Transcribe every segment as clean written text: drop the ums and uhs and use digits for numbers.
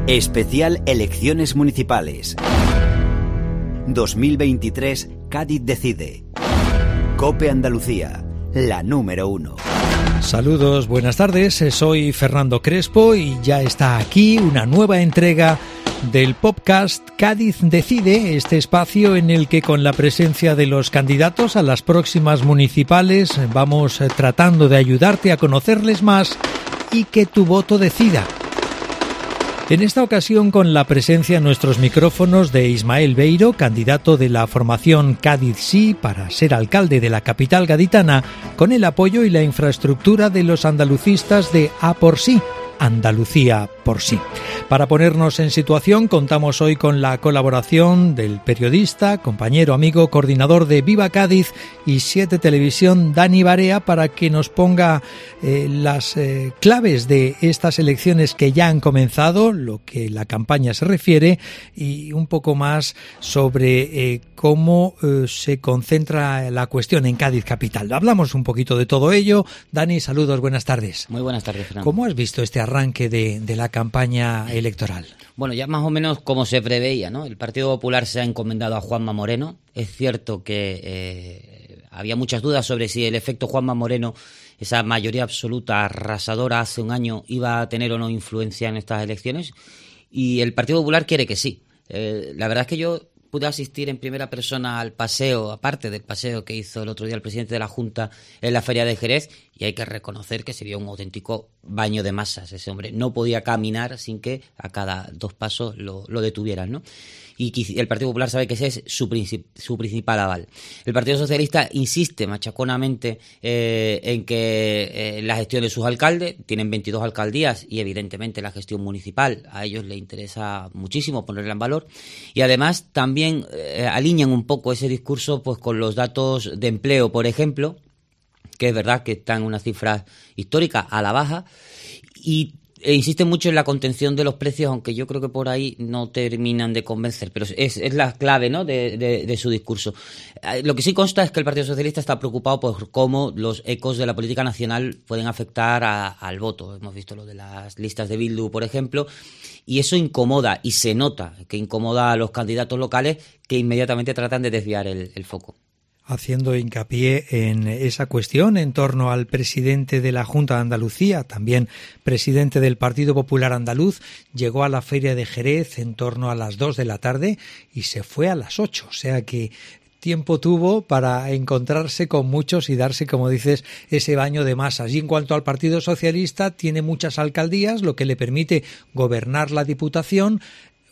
Especial Elecciones Municipales. 2023, Cádiz decide. COPE Andalucía, la número 1. Saludos, buenas tardes, soy Fernando Crespo y ya está aquí una nueva entrega del podcast Cádiz decide, este espacio en el que con la presencia de los candidatos a las próximas municipales vamos tratando de ayudarte a conocerles más y que tu voto decida. En esta ocasión con la presencia en nuestros micrófonos de Ismael Beiro, candidato de la formación Cádiz Sí para ser alcalde de la capital gaditana, con el apoyo y la infraestructura de los andalucistas de A por Sí, Andalucía por sí. Para ponernos en situación, contamos hoy con la colaboración del periodista, compañero, amigo, coordinador de Viva Cádiz y 7 Televisión, Dani Barea, para que nos ponga las claves de estas elecciones que ya han comenzado, lo que la campaña se refiere, y un poco más sobre cómo se concentra la cuestión en Cádiz capital. Hablamos un poquito de todo ello. Dani, saludos, buenas tardes. Muy buenas tardes, Fernando. ¿Cómo has visto este arranque de la campaña electoral? Bueno, ya más o menos como se preveía, ¿no? El Partido Popular se ha encomendado a Juanma Moreno. Es cierto que había muchas dudas sobre si el efecto Juanma Moreno, esa mayoría absoluta arrasadora hace un año, iba a tener o no influencia en estas elecciones. Y el Partido Popular quiere que sí. La verdad es que yo pude asistir en primera persona al paseo, aparte del paseo que hizo el otro día el presidente de la Junta en la Feria de Jerez, y hay que reconocer que sería un auténtico baño de masas. Ese hombre no podía caminar sin que a cada 2 pasos lo detuvieran, ¿no? Y el Partido Popular sabe que ese es su principal aval. El Partido Socialista insiste machaconamente en que la gestión de sus alcaldes, tienen 22 alcaldías y evidentemente la gestión municipal a ellos les interesa muchísimo ponerla en valor, y además también alinean un poco ese discurso pues con los datos de empleo, por ejemplo, que es verdad que están en una cifra histórica a la baja, e insisten mucho en la contención de los precios, aunque yo creo que por ahí no terminan de convencer, pero es la clave, ¿no?, de su discurso. Lo que sí consta es que el Partido Socialista está preocupado por cómo los ecos de la política nacional pueden afectar al voto. Hemos visto lo de las listas de Bildu, por ejemplo, y eso incomoda, y se nota que incomoda a los candidatos locales, que inmediatamente tratan de desviar el foco. Haciendo hincapié en esa cuestión en torno al presidente de la Junta de Andalucía, también presidente del Partido Popular Andaluz, llegó a la Feria de Jerez en torno a las 2 de la tarde y se fue a las 8, o sea que tiempo tuvo para encontrarse con muchos y darse, como dices, ese baño de masas. Y en cuanto al Partido Socialista, tiene muchas alcaldías, lo que le permite gobernar la Diputación,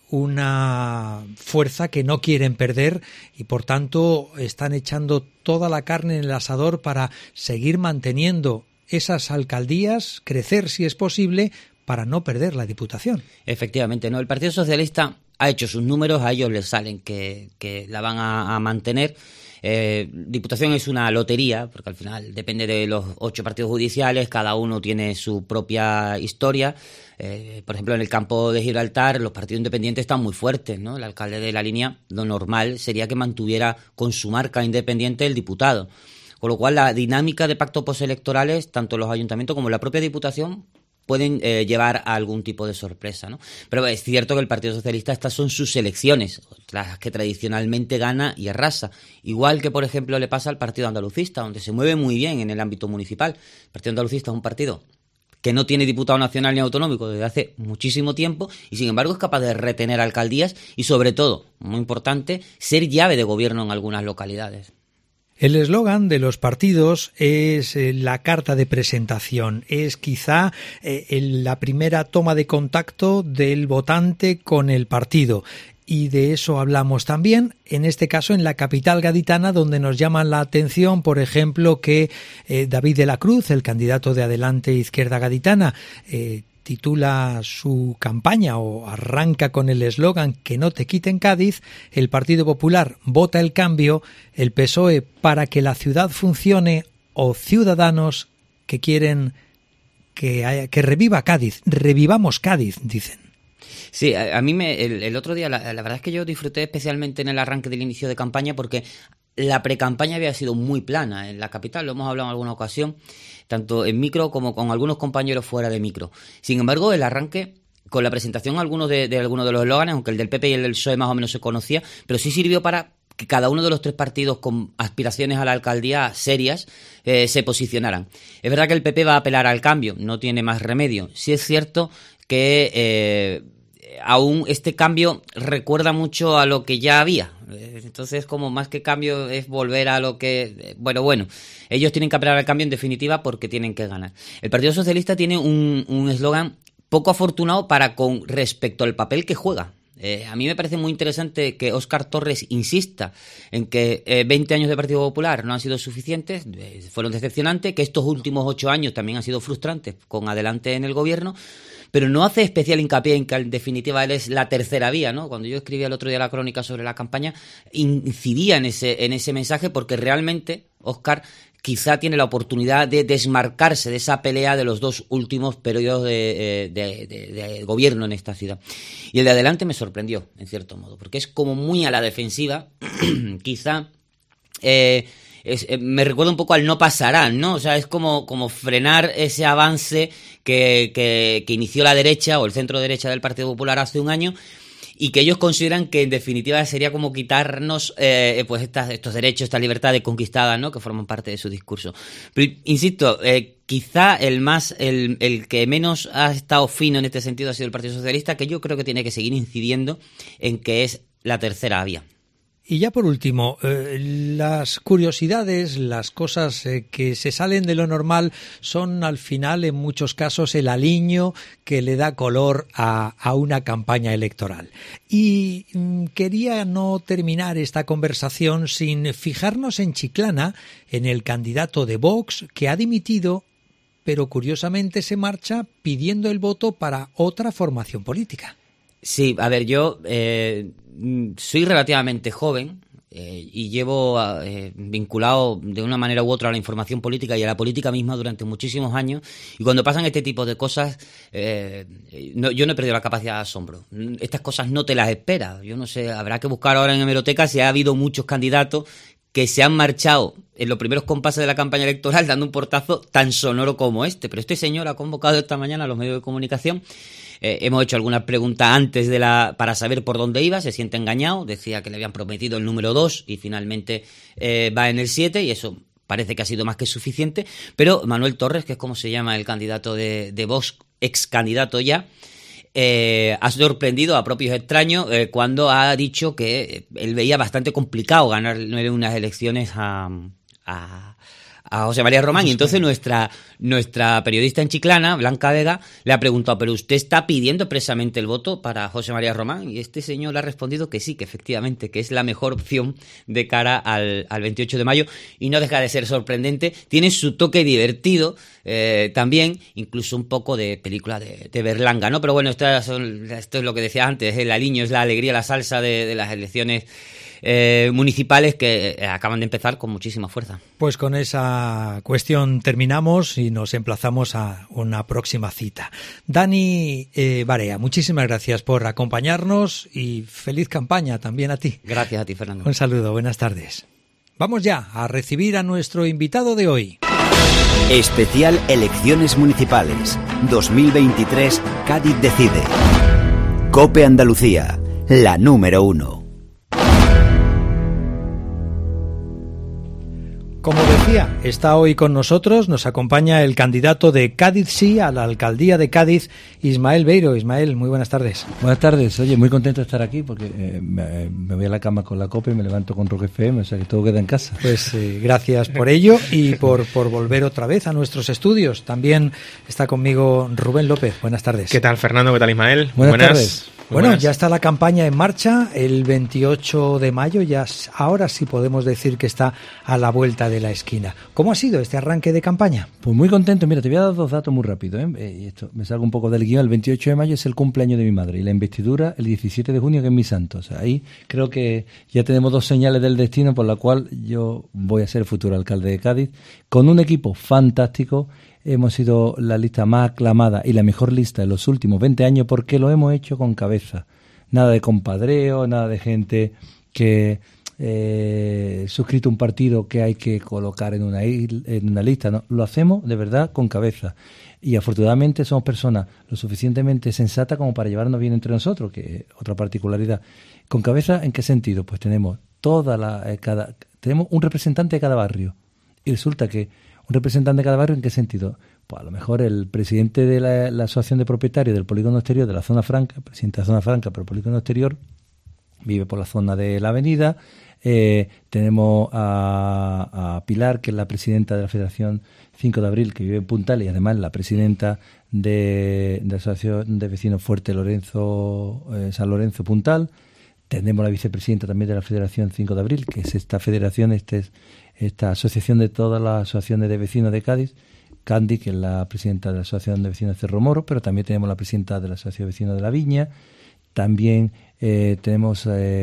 una fuerza que no quieren perder y por tanto están echando toda la carne en el asador para seguir manteniendo esas alcaldías, crecer si es posible, para no perder la Diputación. Efectivamente, ¿no? El Partido Socialista ha hecho sus números, a ellos les salen que la van a mantener. Diputación es una lotería, porque al final depende de los 8 partidos judiciales, cada uno tiene su propia historia. Por ejemplo, en el campo de Gibraltar los partidos independientes están muy fuertes, ¿no? El alcalde de La Línea, lo normal sería que mantuviera con su marca independiente el diputado. Con lo cual, la dinámica de pactos postelectorales, tanto los ayuntamientos como la propia Diputación, pueden llevar a algún tipo de sorpresa, ¿no? Pero es cierto que el Partido Socialista, estas son sus elecciones, las que tradicionalmente gana y arrasa. Igual que, por ejemplo, le pasa al Partido Andalucista, donde se mueve muy bien en el ámbito municipal. El Partido Andalucista es un partido que no tiene diputado nacional ni autonómico desde hace muchísimo tiempo y, sin embargo, es capaz de retener alcaldías y, sobre todo, muy importante, ser llave de gobierno en algunas localidades. El eslogan de los partidos es la carta de presentación, es quizá la primera toma de contacto del votante con el partido. Y de eso hablamos también, en este caso en la capital gaditana, donde nos llaman la atención, por ejemplo, que David de la Cruz, el candidato de Adelante Izquierda Gaditana, titula su campaña o arranca con el eslogan "Que no te quiten Cádiz", el Partido Popular "Vota el cambio", el PSOE "Para que la ciudad funcione", o Ciudadanos que quieren que reviva Cádiz, revivamos Cádiz, dicen. Sí, a mí el otro día, la verdad es que yo disfruté especialmente en el arranque del inicio de campaña porque la precampaña había sido muy plana en la capital, lo hemos hablado en alguna ocasión, tanto en micro como con algunos compañeros fuera de micro. Sin embargo, el arranque con la presentación algunos de algunos de los eslóganes, aunque el del PP y el del PSOE más o menos se conocía, pero sí sirvió para que cada uno de los tres partidos con aspiraciones a la alcaldía serias se posicionaran. Es verdad que el PP va a apelar al cambio, no tiene más remedio. Sí es cierto que aún este cambio recuerda mucho a lo que ya había. Entonces, como más que cambio es volver a lo que... Bueno, ellos tienen que apelar al cambio en definitiva porque tienen que ganar. El Partido Socialista tiene un eslogan poco afortunado con respecto al papel que juega. A mí me parece muy interesante que Óscar Torres insista en que 20 años de Partido Popular no han sido suficientes, fueron decepcionantes, que estos últimos 8 años también han sido frustrantes con Adelante en el gobierno, pero no hace especial hincapié en que en definitiva él es la tercera vía, ¿no? Cuando yo escribía el otro día la crónica sobre la campaña, incidía en ese mensaje porque realmente Óscar quizá tiene la oportunidad de desmarcarse de esa pelea de los dos últimos periodos de gobierno en esta ciudad. Y el de Adelante me sorprendió, en cierto modo, porque es como muy a la defensiva, quizá... me recuerda un poco al no pasarán, ¿no? O sea, es como frenar ese avance que inició la derecha o el centro derecha del Partido Popular hace un año, y que ellos consideran que en definitiva sería como quitarnos pues estos derechos, estas libertades conquistadas, ¿no? Que forman parte de su discurso. Pero insisto, quizá el que menos ha estado fino en este sentido ha sido el Partido Socialista, que yo creo que tiene que seguir incidiendo en que es la tercera vía. Y ya por último, las curiosidades, las cosas que se salen de lo normal son al final en muchos casos el aliño que le da color a una campaña electoral. Y quería no terminar esta conversación sin fijarnos en Chiclana, en el candidato de Vox que ha dimitido, pero curiosamente se marcha pidiendo el voto para otra formación política. Sí, a ver, yo soy relativamente joven y llevo vinculado de una manera u otra a la información política y a la política misma durante muchísimos años, y cuando pasan este tipo de cosas yo no he perdido la capacidad de asombro. Estas cosas no te las esperas. Yo no sé, habrá que buscar ahora en hemeroteca si ha habido muchos candidatos que se han marchado en los primeros compases de la campaña electoral dando un portazo tan sonoro como este. Pero este señor ha convocado esta mañana a los medios de comunicación. Hemos hecho algunas preguntas antes para saber por dónde iba. Se siente engañado, decía que le habían prometido el número 2 y finalmente va en el 7, y eso parece que ha sido más que suficiente. Pero Manuel Torres, que es como se llama el candidato de Vox, ex candidato ya, ha sorprendido a propios extraños cuando ha dicho que él veía bastante complicado ganar unas elecciones a José María Román. Y entonces nuestra periodista en Chiclana, Blanca Vega, le ha preguntado: ¿pero usted está pidiendo expresamente el voto para José María Román? Y este señor le ha respondido que sí, que efectivamente, que es la mejor opción de cara al 28 de mayo, y no deja de ser sorprendente. Tiene su toque divertido también, incluso un poco de película de Berlanga, ¿no? Pero bueno, esto es lo que decía antes, el aliño, es la alegría, la salsa de las elecciones municipales que acaban de empezar con muchísima fuerza. Pues con esa cuestión terminamos y nos emplazamos a una próxima cita. Dani Barea, muchísimas gracias por acompañarnos y feliz campaña también a ti. Gracias a ti, Fernando. Un saludo, buenas tardes. Vamos ya a recibir a nuestro invitado de hoy. Especial Elecciones Municipales 2023, Cádiz decide. COPE Andalucía, la número 1. Como decía, está hoy con nosotros, nos acompaña el candidato de Cádiz Sí a la alcaldía de Cádiz, Ismael Beiro. Ismael, muy buenas tardes. Buenas tardes. Oye, muy contento de estar aquí porque me voy a la cama con la COPE y me levanto con Rock FM, o sea que todo queda en casa. Pues gracias por ello y por volver otra vez a nuestros estudios. También está conmigo Rubén López. Buenas tardes. ¿Qué tal, Fernando? ¿Qué tal, Ismael? Buenas tardes. Bueno, ya está la campaña en marcha, el 28 de mayo, ya ahora sí podemos decir que está a la vuelta de la esquina. ¿Cómo ha sido este arranque de campaña? Pues muy contento. Mira, te voy a dar 2 datos muy rápido, y esto me salgo un poco del guión. El 28 de mayo es el cumpleaños de mi madre y la investidura el 17 de junio, que es mi santo. O sea, ahí creo que ya tenemos 2 señales del destino por la cual yo voy a ser el futuro alcalde de Cádiz, con un equipo fantástico. Hemos sido la lista más aclamada y la mejor lista de los últimos 20 años porque lo hemos hecho con cabeza. Nada de compadreo, nada de gente que suscrito un partido que hay que colocar en una lista, no, lo hacemos de verdad con cabeza. Y afortunadamente somos personas lo suficientemente sensatas como para llevarnos bien entre nosotros, que es otra particularidad. ¿Con cabeza en qué sentido? Pues tenemos tenemos un representante de cada barrio. Y resulta que un representante de cada barrio, ¿en qué sentido? Pues a lo mejor el presidente de la asociación de propietarios del polígono exterior de la zona franca, presidente de la zona franca, pero el polígono exterior, vive por la zona de la avenida. Tenemos a Pilar, que es la presidenta de la Federación 5 de Abril, que vive en Puntal, y además la presidenta de la Asociación de Vecinos Fuerte San Lorenzo Puntal. Tenemos la vicepresidenta también de la Federación 5 de Abril, que es esta federación, esta asociación de todas las asociaciones de vecinos de Cádiz, Candy, que es la presidenta de la Asociación de Vecinos de Cerro Moro, pero también tenemos la presidenta de la Asociación de Vecinos de la Viña. También tenemos,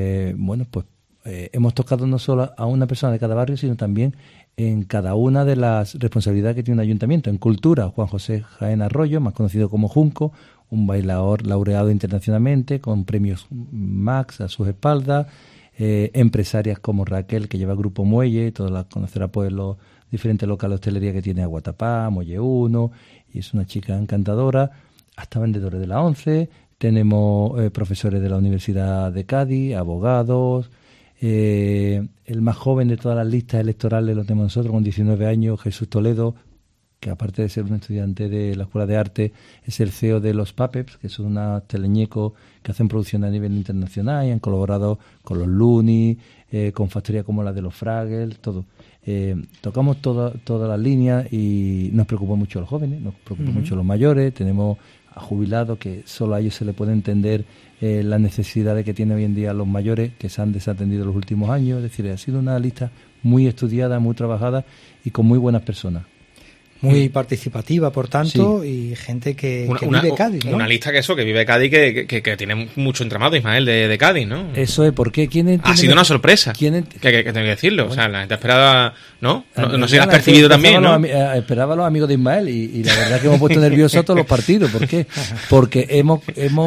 hemos tocado no solo a una persona de cada barrio, sino también en cada una de las responsabilidades que tiene un ayuntamiento. En cultura, Juan José Jaén Arroyo, más conocido como Junco, un bailador laureado internacionalmente, con premios Max a sus espaldas. Empresarias como Raquel, que lleva Grupo Muelle, todas las conocerá pues los diferentes locales de hostelería que tiene Aguatapá, Muelle 1, y es una chica encantadora. Hasta vendedores de la ONCE. Tenemos profesores de la Universidad de Cádiz, abogados. El más joven de todas las listas electorales lo tenemos nosotros, con 19 años, Jesús Toledo, que aparte de ser un estudiante de la Escuela de Arte, es el CEO de los Papeps, que son unos teleñecos que hacen producción a nivel internacional y han colaborado con los Looney, con factorías como la de los Fraggles, todo. Tocamos todas las líneas y nos preocupa mucho a los jóvenes, nos preocupa mucho a los mayores. Tenemos a jubilados que solo a ellos se les puede entender las necesidades que tienen hoy en día los mayores, que se han desatendido en los últimos años. Es decir, ha sido una lista muy estudiada, muy trabajada y con muy buenas personas. Muy participativa, por tanto, sí. Y gente que vive Cádiz, ¿no? Una lista que vive Cádiz, que tiene mucho entramado, Ismael, de Cádiz, ¿no? Eso es, porque ha sido una sorpresa, que tengo que decirlo. Bueno, o sea, la gente esperaba, ¿no? No sé si la has percibido también, ¿no? Esperaba a los amigos de Ismael y la verdad que hemos puesto nerviosos todos los partidos. ¿Por qué? Porque hemos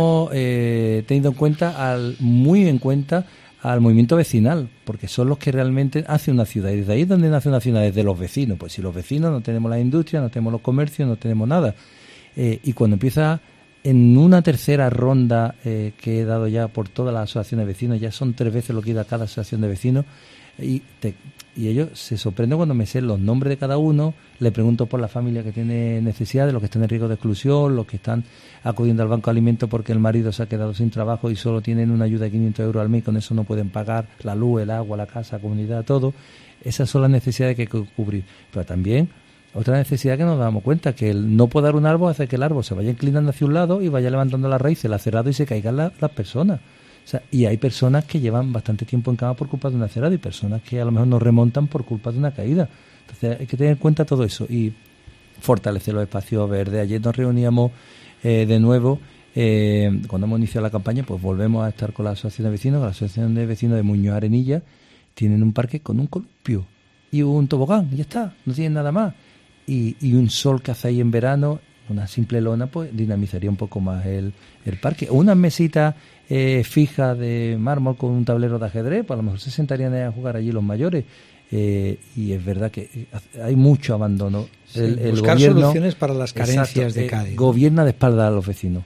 tenido muy en cuenta al movimiento vecinal, porque son los que realmente hacen una ciudad, y desde ahí es donde nace una ciudad, desde los vecinos. Pues si los vecinos no tenemos la industria, no tenemos los comercios, no tenemos nada. Y cuando empieza en una tercera ronda que he dado ya por todas las asociaciones de vecinos, ya son 3 veces lo que da cada asociación de vecinos, y ellos se sorprenden cuando me sé los nombres de cada uno. Le pregunto por la familia que tiene necesidades, los que están en riesgo de exclusión, los que están acudiendo al banco de alimentos porque el marido se ha quedado sin trabajo y solo tienen una ayuda de 500 euros al mes, con eso no pueden pagar la luz, el agua, la casa, la comunidad, todo. Esas son las necesidades que hay que cubrir. Pero también otra necesidad que nos damos cuenta, que el no podar un árbol hace que el árbol se vaya inclinando hacia un lado y vaya levantando las raíces, el acerado, y se caigan las personas. O sea, y hay personas que llevan bastante tiempo en cama por culpa de un acerado y personas que a lo mejor no remontan por culpa de una caída. Entonces hay que tener en cuenta todo eso y fortalecer los espacios verdes. Ayer nos reuníamos de nuevo, cuando hemos iniciado la campaña, pues volvemos a estar con la asociación de vecinos. La asociación de vecinos de Muñoz Arenilla tienen un parque con un columpio y un tobogán, y ya está, no tienen nada más. Y un sol que hace ahí en verano, una simple lona, pues dinamizaría un poco más el parque. Unas mesitas fijas de mármol con un tablero de ajedrez, pues a lo mejor se sentarían a jugar allí los mayores. Y es verdad que hay mucho abandono. Sí, el buscar gobierno, soluciones para las carencias de Cádiz. Gobierna de espalda a los vecinos.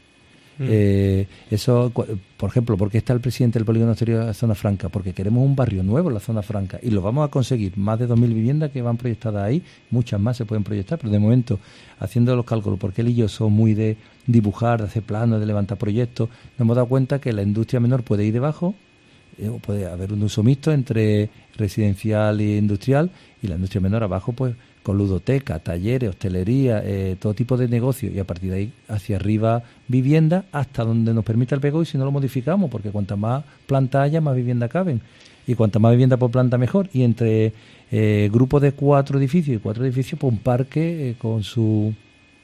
Eso, por ejemplo, ¿por qué está el presidente del polígono exterior de la zona franca? Porque queremos un barrio nuevo en la zona franca y lo vamos a conseguir. Más de 2.000 viviendas que van proyectadas ahí, muchas más se pueden proyectar, pero de momento, haciendo los cálculos, porque él y yo somos muy de dibujar, de hacer planos, de levantar proyectos, nos hemos dado cuenta que la industria menor puede ir debajo, puede haber un uso mixto entre residencial e industrial, y la industria menor abajo, pues con ludoteca, talleres, hostelería, todo tipo de negocios, y a partir de ahí hacia arriba vivienda, hasta donde nos permita el PEGO, y si no lo modificamos, porque cuanta más planta haya, más vivienda caben, y cuanta más vivienda por planta mejor, y entre grupos de 4 edificios, pues un parque con su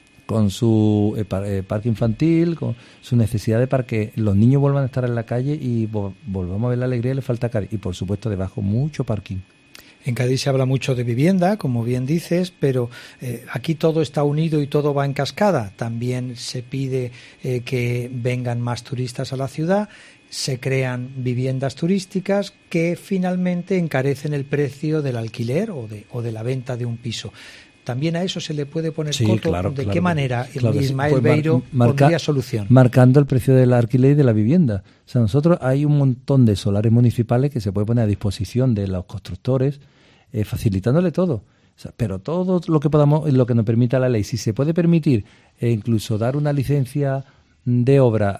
parque infantil, con su necesidad para que los niños vuelvan a estar en la calle y volvamos a ver la alegría. Le falta Cádiz, y por supuesto debajo mucho parking. En Cádiz se habla mucho de vivienda, como bien dices, pero aquí todo está unido y todo va en cascada. También se pide que vengan más turistas a la ciudad, se crean viviendas turísticas que finalmente encarecen el precio del alquiler o de la venta de un piso. También a eso se le puede poner coto. ¿De qué manera Ismael Beiro pondría solución? Marcando el precio del alquiler y de la vivienda. O sea, nosotros hay un montón de solares municipales que se puede poner a disposición de los constructores, facilitándole todo. O sea, pero todo lo que podamos, lo que nos permita la ley. Si se puede permitir incluso dar una licencia de obra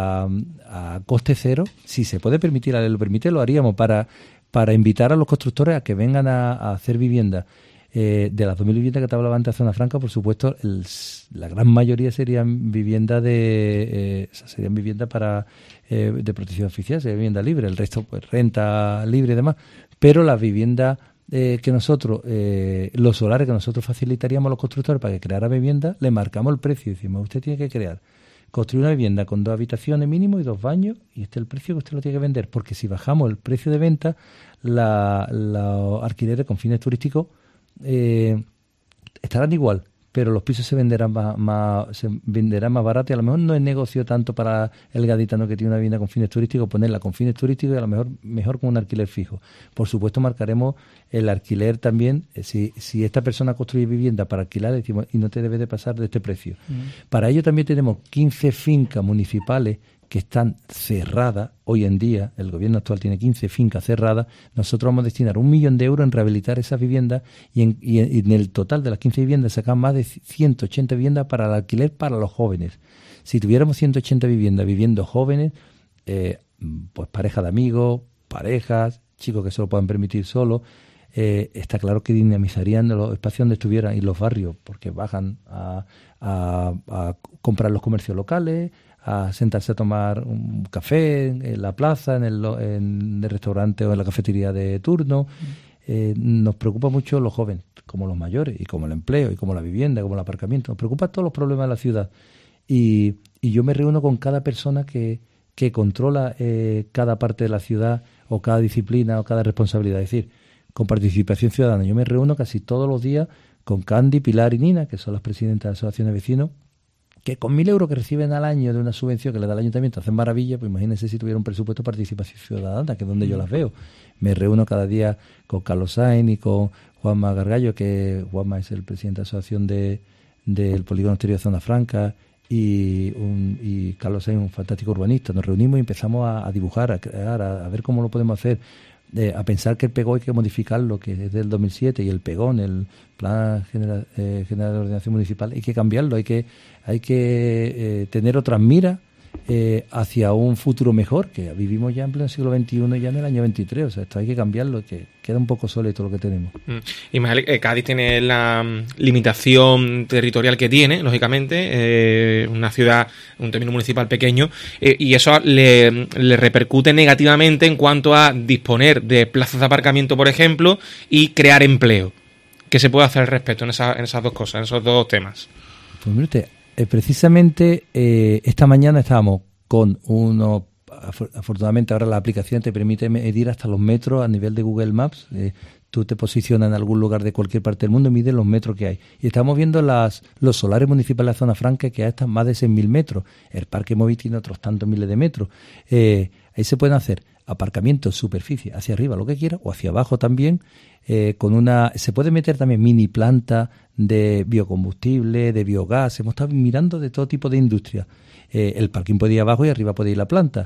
a coste cero, si se puede permitir, la ley lo permite, lo haríamos para invitar a los constructores a que vengan a hacer vivienda. De las 2.000 viviendas que te hablaba antes de Zona Franca, por supuesto, la gran mayoría serían viviendas de protección oficial, sería vivienda libre, el resto pues renta libre y demás, pero las viviendas que nosotros, los solares que nosotros facilitaríamos a los constructores para que creara vivienda, le marcamos el precio y decimos, usted tiene que construir una vivienda con 2 habitaciones mínimo y 2 baños, y este es el precio que usted lo tiene que vender, porque si bajamos el precio de venta, los alquileres con fines turísticos estarán igual, pero los pisos se venderán más baratos, y a lo mejor no es negocio tanto para el gaditano que tiene una vivienda con fines turísticos ponerla con fines turísticos, y a lo mejor con un alquiler fijo. Por supuesto marcaremos el alquiler también, si esta persona construye vivienda para alquilar, decimos, y no te debe de pasar de este precio. Para ello también tenemos 15 fincas municipales que están cerradas hoy en día. El gobierno actual tiene 15 fincas cerradas. Nosotros vamos a destinar 1 millón de euros en rehabilitar esas viviendas, y en el total de las 15 viviendas sacan más de 180 viviendas para el alquiler para los jóvenes. Si tuviéramos 180 viviendas viviendo jóvenes, pues parejas de amigos, parejas, chicos que se lo puedan permitir solos, está claro que dinamizarían los espacios donde estuvieran y los barrios, porque bajan a comprar los comercios locales, a sentarse a tomar un café en la plaza, en el restaurante o en la cafetería de turno. Nos preocupa mucho los jóvenes, como los mayores, y como el empleo, y como la vivienda, como el aparcamiento. Nos preocupan todos los problemas de la ciudad. Y yo me reúno con cada persona que controla cada parte de la ciudad, o cada disciplina, o cada responsabilidad. Es decir, con participación ciudadana. Yo me reúno casi todos los días con Candy, Pilar y Nina, que son las presidentas de la Asociación de Vecinos, que con 1.000 euros que reciben al año de una subvención que le da el ayuntamiento hacen maravilla. Pues imagínense si tuviera un presupuesto de participación ciudadana, que es donde yo las veo. Me reúno cada día con Carlos Sainz y con Juanma Gargallo, que Juanma es el presidente de la asociación del Polígono Exterior de Zona Franca, y Carlos Sainz, un fantástico urbanista. Nos reunimos y empezamos a dibujar, a crear, a ver cómo lo podemos hacer. A pensar que el PEGO hay que modificarlo, que es del 2007, y el PEGON, el Plan General de Ordenación Municipal, hay que cambiarlo, hay que tener otras miras hacia un futuro mejor, que vivimos ya en pleno siglo XXI y ya en el año 23, o sea, esto hay que cambiarlo, que queda un poco obsoleto lo que tenemos. Ismael, Cádiz tiene la limitación territorial que tiene, lógicamente, una ciudad, un término municipal pequeño, y eso le repercute negativamente en cuanto a disponer de plazas de aparcamiento, por ejemplo, y crear empleo. ¿Qué se puede hacer al respecto en esas dos cosas, en esos dos temas? Pues mire, precisamente esta mañana estábamos con uno. Afortunadamente ahora la aplicación te permite medir hasta los metros a nivel de Google Maps. Tú te posicionas en algún lugar de cualquier parte del mundo y mides los metros que hay. Y estamos viendo los solares municipales de la Zona Franca, que hasta más de 6.000 metros. El parque móvil tiene otros tantos miles de metros. Ahí se pueden hacer aparcamientos, superficie, hacia arriba lo que quiera, o hacia abajo también. Se puede meter también mini planta de biocombustible, de biogás. Hemos estado mirando de todo tipo de industria. El parking puede ir abajo y arriba puede ir la planta.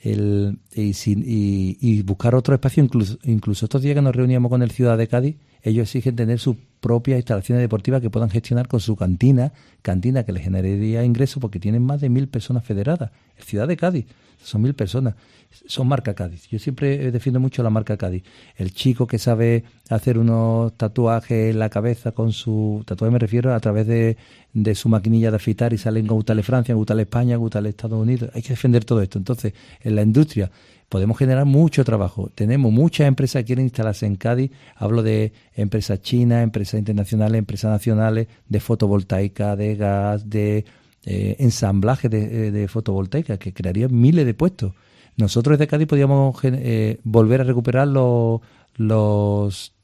Y buscar otro espacio. Incluso estos días que nos reuníamos con el Ciudad de Cádiz, ellos exigen tener sus propias instalaciones deportivas que puedan gestionar con su cantina que les generaría ingresos, porque tienen más de 1.000 personas federadas. El Ciudad de Cádiz son 1.000 personas, son marca Cádiz. Yo siempre defiendo mucho la marca Cádiz. El chico que sabe hacer unos tatuajes en la cabeza con su tatuaje, me refiero a través de su maquinilla de afeitar, y salen Gautale Francia, Gautale España, Gautale Estados Unidos. Hay que defender todo esto. Entonces, en la industria podemos generar mucho trabajo. Tenemos muchas empresas que quieren instalarse en Cádiz. Hablo de empresas chinas, empresas internacionales, empresas nacionales, de fotovoltaica, de gas, de ensamblaje de fotovoltaica, que crearían miles de puestos. Nosotros desde Cádiz podríamos volver a recuperar los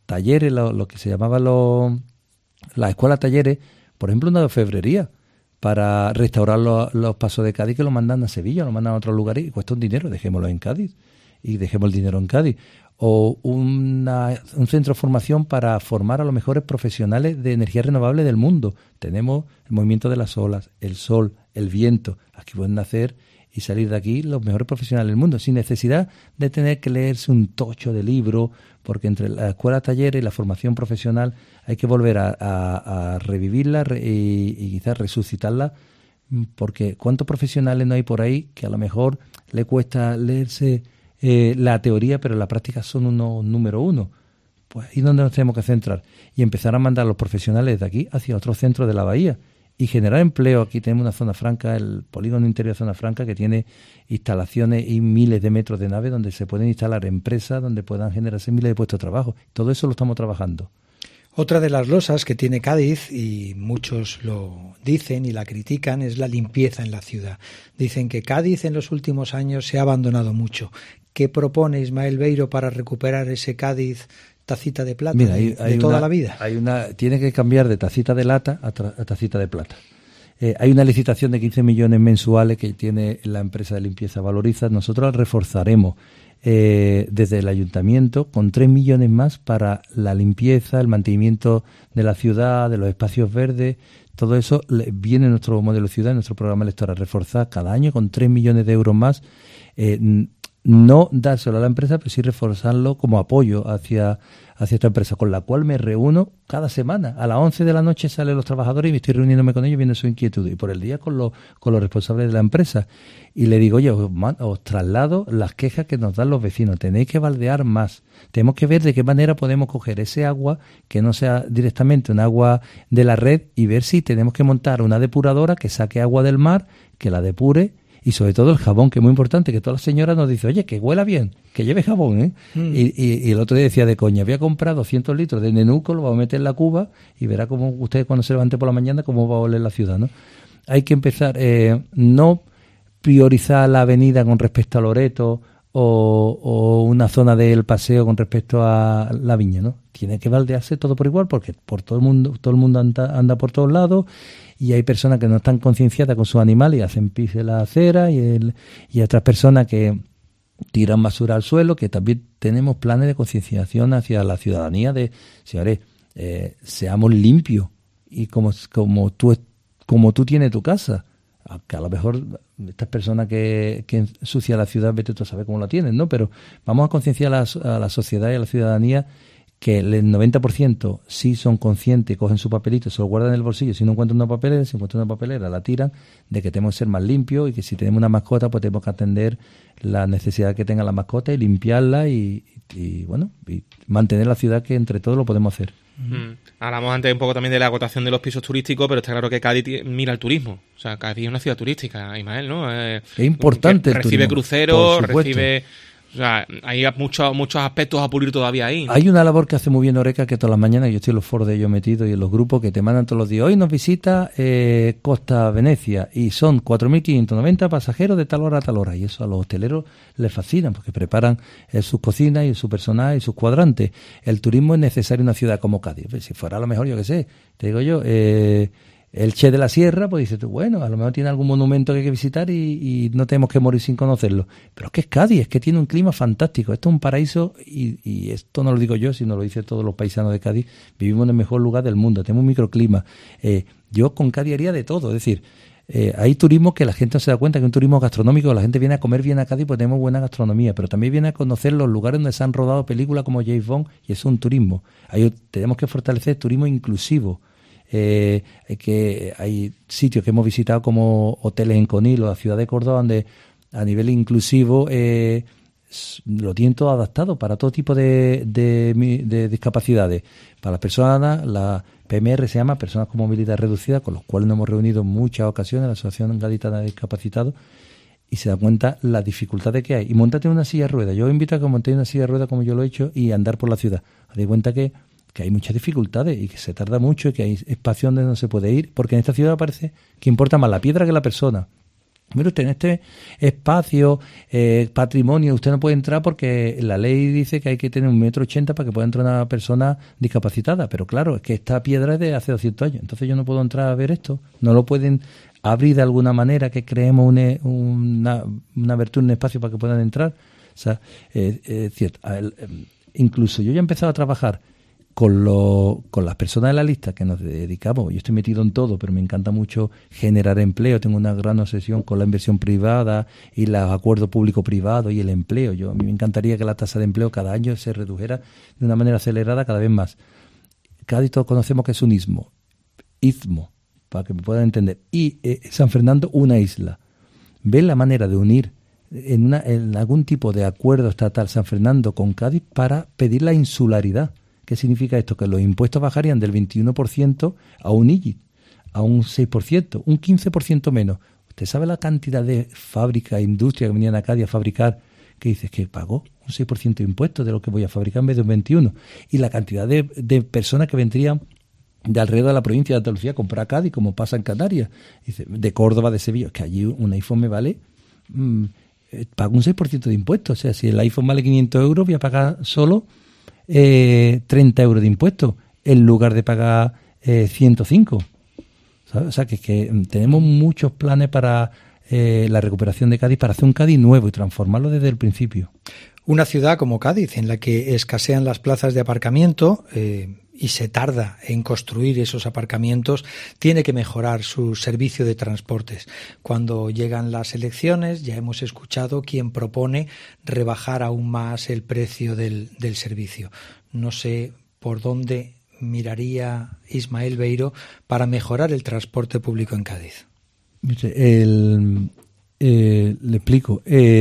talleres, lo que se llamaban las escuelas talleres, por ejemplo, una orfebrería, para restaurar los pasos de Cádiz, que lo mandan a Sevilla, lo mandan a otros lugares y cuesta un dinero, dejémoslo en Cádiz y dejemos el dinero en Cádiz. O un centro de formación para formar a los mejores profesionales de energía renovable del mundo. Tenemos el movimiento de las olas, el sol, el viento. Aquí pueden nacer y salir de aquí los mejores profesionales del mundo, sin necesidad de tener que leerse un tocho de libro, porque entre la escuela taller y la formación profesional hay que volver a revivirla y quizás resucitarla, porque ¿cuántos profesionales no hay por ahí que a lo mejor le cuesta leerse la teoría, pero en la práctica son unos número uno? Pues ahí es donde nos tenemos que centrar y empezar a mandar a los profesionales de aquí hacia otros centros de la bahía y generar empleo. Aquí tenemos una zona franca, el polígono interior de zona franca, que tiene instalaciones y miles de metros de nave donde se pueden instalar empresas, donde puedan generarse miles de puestos de trabajo. Todo eso lo estamos trabajando. Otra de las losas que tiene Cádiz, y muchos lo dicen y la critican, es la limpieza en la ciudad. Dicen que Cádiz en los últimos años se ha abandonado mucho. ¿Qué propone Ismael Beiro para recuperar ese Cádiz tacita de plata? Mira, de toda la vida? Tiene que cambiar de tacita de lata a tacita de plata. Hay una licitación de 15 millones mensuales que tiene la empresa de limpieza Valoriza. Nosotros la reforzaremos desde el ayuntamiento con 3 millones más para la limpieza, el mantenimiento de la ciudad, de los espacios verdes. Todo eso viene en nuestro modelo ciudad, en nuestro programa electoral, reforzar cada año con 3 millones de euros más. No dárselo a la empresa, pero sí reforzarlo como apoyo hacia esta empresa, con la cual me reúno cada semana. A las 11 de la noche salen los trabajadores y me estoy reuniéndome con ellos viendo su inquietud. Y por el día con los responsables de la empresa. Y le digo, oye, os traslado las quejas que nos dan los vecinos. Tenéis que baldear más. Tenemos que ver de qué manera podemos coger ese agua, que no sea directamente un agua de la red, y ver si tenemos que montar una depuradora que saque agua del mar, que la depure. Y sobre todo el jabón, que es muy importante, que todas las señoras nos dicen, oye, que huela bien, que lleve jabón, ¿eh? Y el otro día decía de coña, voy a comprar 200 litros de nenuco, lo voy a meter en la cuba y verá cómo usted cuando se levante por la mañana cómo va a oler la ciudad, ¿no? Hay que empezar, no priorizar la avenida con respecto a Loreto o una zona del paseo con respecto a la viña, ¿no? Tiene que baldearse todo por igual, porque por todo el mundo anda por todos lados. Y hay personas que no están concienciadas con sus animales y hacen pis en la acera, y otras personas que tiran basura al suelo, que también tenemos planes de concienciación hacia la ciudadanía de, señores, seamos limpios, y como tú tienes tu casa, que a lo mejor estas personas que ensucian la ciudad, vete tú a saber cómo la tienen, ¿no? Pero vamos a concienciar a la sociedad y a la ciudadanía que el 90% sí son conscientes, cogen su papelito, se lo guardan en el bolsillo. Si no encuentran una papelera, la tiran, de que tenemos que ser más limpios y que si tenemos una mascota, pues tenemos que atender la necesidad que tenga la mascota y limpiarla y mantener la ciudad, que entre todos lo podemos hacer. Hablamos antes un poco también de la agotación de los pisos turísticos, pero está claro que Cádiz mira el turismo. O sea, Cádiz es una ciudad turística, Ismael, ¿no? Es importante el recibe turismo, cruceros, recibe... O sea, hay muchos aspectos a pulir todavía ahí, ¿no? Hay una labor que hace muy bien Oreca, que todas las mañanas, yo estoy en los foros de ellos metidos y en los grupos, que te mandan todos los días. Hoy nos visita Costa Venecia y son 4.590 pasajeros de tal hora a tal hora. Y eso a los hosteleros les fascina, porque preparan sus cocinas y su personal y sus cuadrantes. El turismo es necesario en una ciudad como Cádiz. Si fuera a lo mejor, yo qué sé, te digo yo... el Che de la Sierra, pues dices tú, bueno, a lo mejor tiene algún monumento que hay que visitar y no tenemos que morir sin conocerlo. Pero es que es Cádiz, es que tiene un clima fantástico. Esto es un paraíso y esto no lo digo yo, sino lo dicen todos los paisanos de Cádiz. Vivimos en el mejor lugar del mundo, tenemos un microclima. Yo con Cádiz haría de todo, es decir, hay turismo que la gente no se da cuenta, que es un turismo gastronómico, la gente viene a comer bien a Cádiz porque tenemos buena gastronomía, pero también viene a conocer los lugares donde se han rodado películas como James Bond, y eso es un turismo. Tenemos que fortalecer el turismo inclusivo. Que hay sitios que hemos visitado como hoteles en Conil o la ciudad de Córdoba, donde a nivel inclusivo lo tienen todo adaptado para todo tipo de discapacidades. Para las personas, la PMR se llama Personas con Movilidad Reducida, con los cuales nos hemos reunido en muchas ocasiones, la Asociación Gaditana de Discapacitados, y se da cuenta las dificultades que hay. Y móntate en una silla de ruedas. Yo invito a que montéis una silla de ruedas como yo lo he hecho y andar por la ciudad. Os dais cuenta que hay muchas dificultades y que se tarda mucho y que hay espacios donde no se puede ir, porque en esta ciudad parece que importa más la piedra que la persona. Mire usted, en este espacio, patrimonio, usted no puede entrar porque la ley dice que hay que tener 1,80 m para que pueda entrar una persona discapacitada. Pero claro, es que esta piedra es de hace 200 años. Entonces yo no puedo entrar a ver esto. No lo pueden abrir de alguna manera, que creemos una abertura, un espacio para que puedan entrar. O sea, es cierto. Incluso yo ya he empezado a trabajar con las personas de la lista que nos dedicamos. Yo estoy metido en todo, pero me encanta mucho generar empleo. Tengo una gran obsesión con la inversión privada y los acuerdos público-privado y el empleo. A mí me encantaría que la tasa de empleo cada año se redujera de una manera acelerada cada vez más. Cádiz todos conocemos que es un istmo, para que me puedan entender. Y San Fernando, una isla. ¿Ven la manera de unir en algún tipo de acuerdo estatal San Fernando con Cádiz para pedir la insularidad? ¿Qué significa esto? Que los impuestos bajarían del 21% a un 6%, un 15% menos. ¿Usted sabe la cantidad de fábricas e industrias que venían a Cádiz a fabricar? Que dices que pagó un 6% de impuestos de lo que voy a fabricar en vez de un 21%. Y la cantidad de personas que vendrían de alrededor de la provincia de Andalucía a comprar a Cádiz, como pasa en Canarias, dice, de Córdoba, de Sevilla, que allí un iPhone me vale, pago un 6% de impuestos. O sea, si el iPhone vale 500 euros, voy a pagar solo 30 euros de impuestos en lugar de pagar 105. ¿Sabes? O sea, que tenemos muchos planes para la recuperación de Cádiz, para hacer un Cádiz nuevo y transformarlo desde el principio. Una ciudad como Cádiz, en la que escasean las plazas de aparcamiento y se tarda en construir esos aparcamientos, tiene que mejorar su servicio de transportes. Cuando llegan las elecciones, ya hemos escuchado quién propone rebajar aún más el precio del servicio. No sé por dónde miraría Ismael Beiro para mejorar el transporte público en Cádiz. Le explico.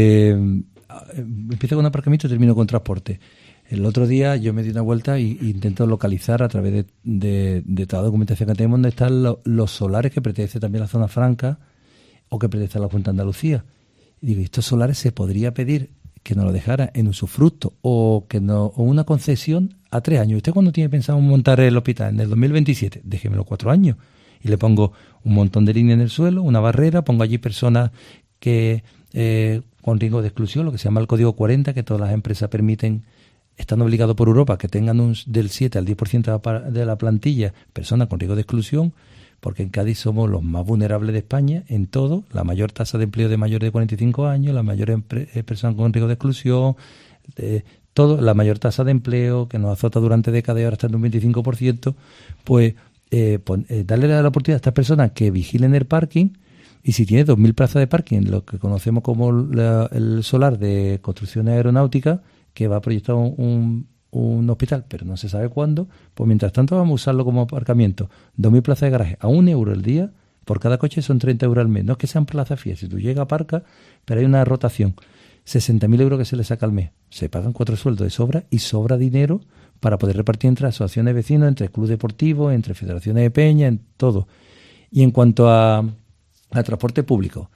Empiezo con aparcamiento y termino con transporte. El otro día yo me di una vuelta e intento localizar a través de toda la documentación que tenemos dónde están los solares que pertenecen también a la zona franca o que pertenecen a la Junta de Andalucía. Y digo, estos solares se podría pedir que nos lo dejara en usufructo o una concesión a 3 años. ¿Usted cuándo tiene pensado montar el hospital? En el 2027. Déjemelo 4 años. Y le pongo un montón de líneas en el suelo, una barrera, pongo allí personas que con riesgo de exclusión, lo que se llama el código 40, que todas las empresas permiten, están obligados por Europa, que tengan del 7 al 10% de la plantilla personas con riesgo de exclusión, porque en Cádiz somos los más vulnerables de España en todo, la mayor tasa de empleo de mayores de 45 años, la mayor personas con riesgo de exclusión, todo, la mayor tasa de empleo que nos azota durante décadas y ahora está en un 25%, pues darle la oportunidad a estas personas que vigilen el parking. Y si tiene 2.000 plazas de parking, lo que conocemos como el solar de construcción aeronáutica, que va a proyectar un hospital, pero no se sabe cuándo, pues mientras tanto vamos a usarlo como aparcamiento. 2.000 plazas de garaje a 1 euro el día, por cada coche son 30 euros al mes. No es que sean plazas fijas, si tú llegas, aparcas, pero hay una rotación. 60.000 euros que se le saca al mes. Se pagan 4 sueldos de sobra y sobra dinero para poder repartir entre asociaciones de vecinos, entre clubes deportivos, entre federaciones de peña, en todo. Y en cuanto a transporte público,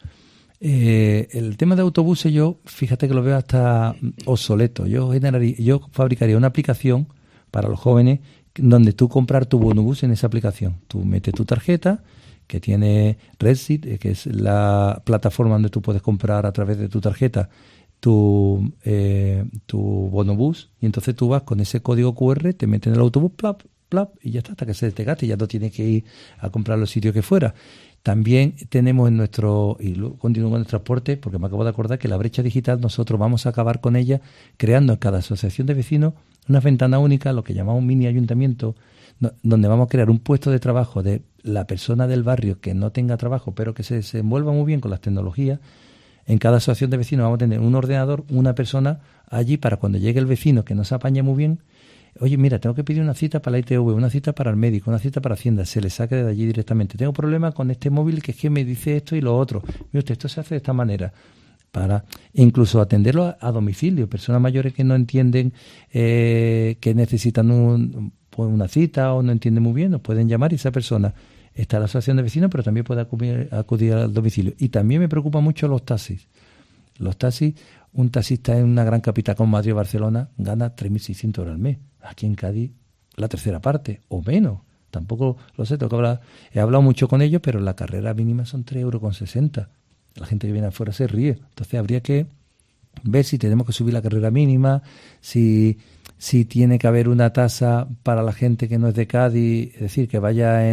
el tema de autobuses, fíjate que lo veo hasta obsoleto. Yo fabricaría una aplicación para los jóvenes donde tú comprar tu bonobús en esa aplicación. Tú metes tu tarjeta, que tiene Redseat, que es la plataforma donde tú puedes comprar a través de tu tarjeta tu bonobús, y entonces tú vas con ese código QR, te metes en el autobús, plap, plap, y ya está, hasta que se te gaste, ya no tienes que ir a comprar los sitios que fuera. También tenemos y luego continúo con el transporte, porque me acabo de acordar que la brecha digital nosotros vamos a acabar con ella creando en cada asociación de vecinos una ventana única, lo que llamamos un mini ayuntamiento, donde vamos a crear un puesto de trabajo de la persona del barrio que no tenga trabajo, pero que se desenvuelva muy bien con las tecnologías. En cada asociación de vecinos vamos a tener un ordenador, una persona allí para cuando llegue el vecino que no se apañe muy bien. Oye, mira, tengo que pedir una cita para la ITV, una cita para el médico, una cita para Hacienda, se le saque de allí directamente. Tengo problemas con este móvil que es que me dice esto y lo otro. Mira usted, esto se hace de esta manera. Para incluso atenderlo a domicilio. Personas mayores que no entienden que necesitan una cita o no entienden muy bien, nos pueden llamar y esa persona está en la asociación de vecinos, pero también puede acudir al domicilio. Y también me preocupan mucho los taxis. Los taxis, un taxista en una gran capital como Madrid o Barcelona gana 3.600 euros al mes. Aquí en Cádiz, la tercera parte, o menos. Tampoco lo sé, he hablado mucho con ellos, pero la carrera mínima son 3,60 euros. La gente que viene afuera se ríe. Entonces habría que ver si tenemos que subir la carrera mínima, si tiene que haber una tasa para la gente que no es de Cádiz, es decir, que vaya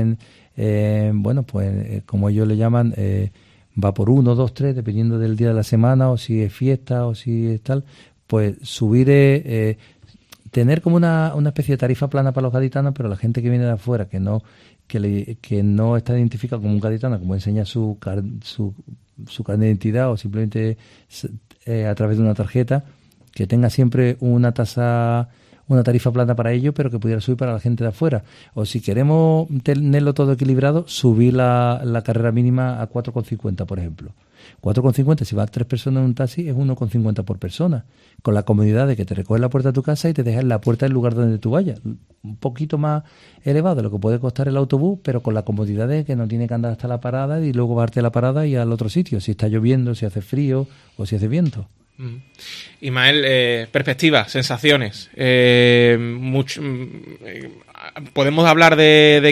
como ellos le llaman, va por 1, 2, 3, dependiendo del día de la semana, o si es fiesta, o si es tal, pues subir, tener como una especie de tarifa plana para los gaditanos, pero la gente que viene de afuera, que no está identificada como un gaditano, como enseña su carnet de identidad o simplemente a través de una tarjeta, que tenga siempre una tarifa plana para ello, pero que pudiera subir para la gente de afuera. O si queremos tenerlo todo equilibrado, subir la carrera mínima a 4,50, por ejemplo. 4,50, si van 3 personas en un taxi, es 1,50 por persona, con la comodidad de que te recoge la puerta de tu casa y te deja en la puerta del lugar donde tú vayas. Un poquito más elevado de lo que puede costar el autobús, pero con la comodidad de que no tiene que andar hasta la parada y luego bajarte a la parada y al otro sitio, si está lloviendo, si hace frío o si hace viento. Ismael, perspectivas, sensaciones. Podemos hablar de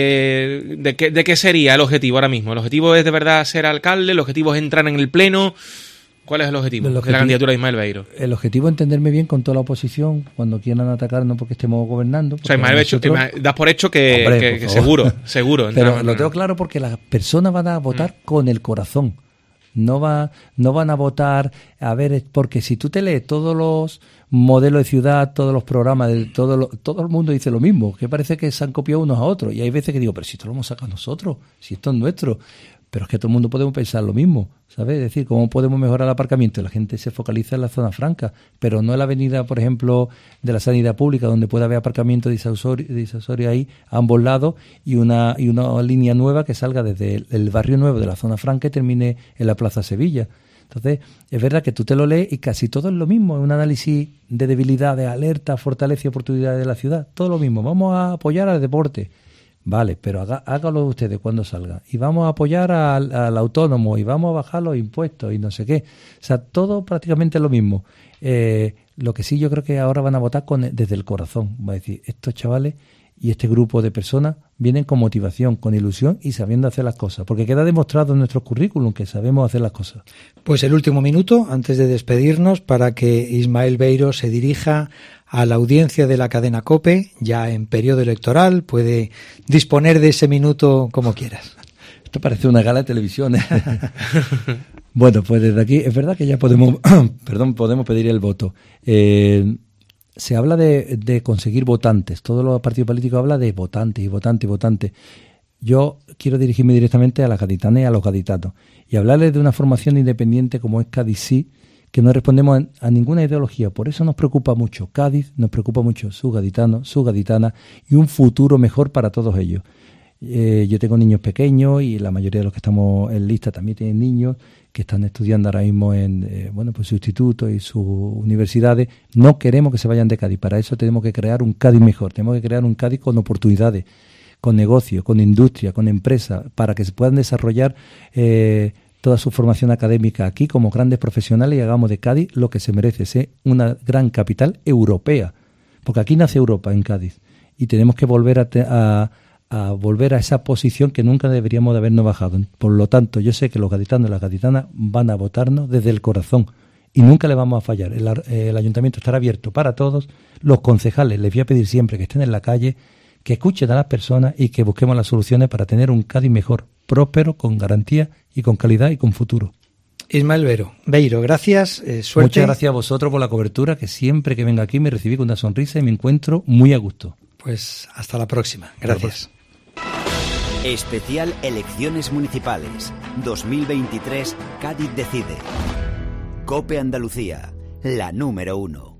qué sería el objetivo ahora mismo. ¿El objetivo es de verdad ser alcalde? ¿El objetivo es entrar en el pleno? ¿Cuál es el objetivo de la candidatura de Ismael Beiro? El objetivo es entenderme bien con toda la oposición cuando quieran atacarnos porque estemos gobernando. O sea, Ismael das por hecho que seguro. Pero lo tengo claro porque las personas van a votar con el corazón. No van a votar, porque si tú te lees todos los modelos de ciudad, todos los programas, todo el mundo dice lo mismo, que parece que se han copiado unos a otros. Y hay veces que digo, pero si esto lo hemos sacado nosotros, si esto es nuestro. Pero es que todo el mundo podemos pensar lo mismo, ¿sabes? Es decir, ¿cómo podemos mejorar el aparcamiento? La gente se focaliza en la zona franca, pero no en la avenida, por ejemplo, de la sanidad pública, donde puede haber aparcamiento disuasorio ahí a ambos lados y una línea nueva que salga desde el barrio nuevo de la zona franca y termine en la Plaza Sevilla. Entonces, es verdad que tú te lo lees y casi todo es lo mismo, es un análisis de debilidades, alerta, fortaleza y oportunidades de la ciudad, todo lo mismo. Vamos a apoyar al deporte. Vale, pero hágalo ustedes cuando salga. Y vamos a apoyar al autónomo y vamos a bajar los impuestos y no sé qué. O sea, todo prácticamente lo mismo. Lo que sí yo creo que ahora van a votar desde el corazón. Va a decir, estos chavales y este grupo de personas vienen con motivación, con ilusión y sabiendo hacer las cosas. Porque queda demostrado en nuestro currículum que sabemos hacer las cosas. Pues el último minuto, antes de despedirnos, para que Ismael Beiro se dirija a la audiencia de la cadena COPE, ya en periodo electoral, puede disponer de ese minuto como quieras. Esto parece una gala de televisión, ¿eh? Bueno, pues desde aquí, es verdad que ya podemos pedir el voto. Se habla de conseguir votantes, todos los partidos políticos hablan de votantes y votantes y votantes. Yo quiero dirigirme directamente a las gaditanas y a los gaditanos y hablarles de una formación independiente como es Cádiz Sí, que no respondemos a ninguna ideología. Por eso nos preocupa mucho Cádiz, nos preocupa mucho sus gaditanos, sus gaditanas y un futuro mejor para todos ellos. Yo tengo niños pequeños y la mayoría de los que estamos en lista también tienen niños que están estudiando ahora mismo en sus institutos y sus universidades. No queremos que se vayan de Cádiz. Para eso tenemos que crear un Cádiz mejor. Tenemos que crear un Cádiz con oportunidades, con negocio, con industria, con empresas, para que se puedan desarrollar toda su formación académica aquí como grandes profesionales y hagamos de Cádiz lo que se merece, ser una gran capital europea, porque aquí nace Europa, en Cádiz, y tenemos que volver a volver a esa posición que nunca deberíamos de habernos bajado. Por lo tanto, yo sé que los gaditanos y las gaditanas van a votarnos desde el corazón y nunca le vamos a fallar. El ayuntamiento estará abierto para todos, los concejales les voy a pedir siempre que estén en la calle, que escuchen a las personas y que busquemos las soluciones para tener un Cádiz mejor, próspero, con garantía y con calidad y con futuro. Ismael Beiro, gracias, suerte. Muchas gracias a vosotros por la cobertura, que siempre que vengo aquí me recibí con una sonrisa y me encuentro muy a gusto. Pues hasta la próxima. Gracias. Especial Elecciones Municipales 2023, Cádiz decide. COPE Andalucía, la número 1.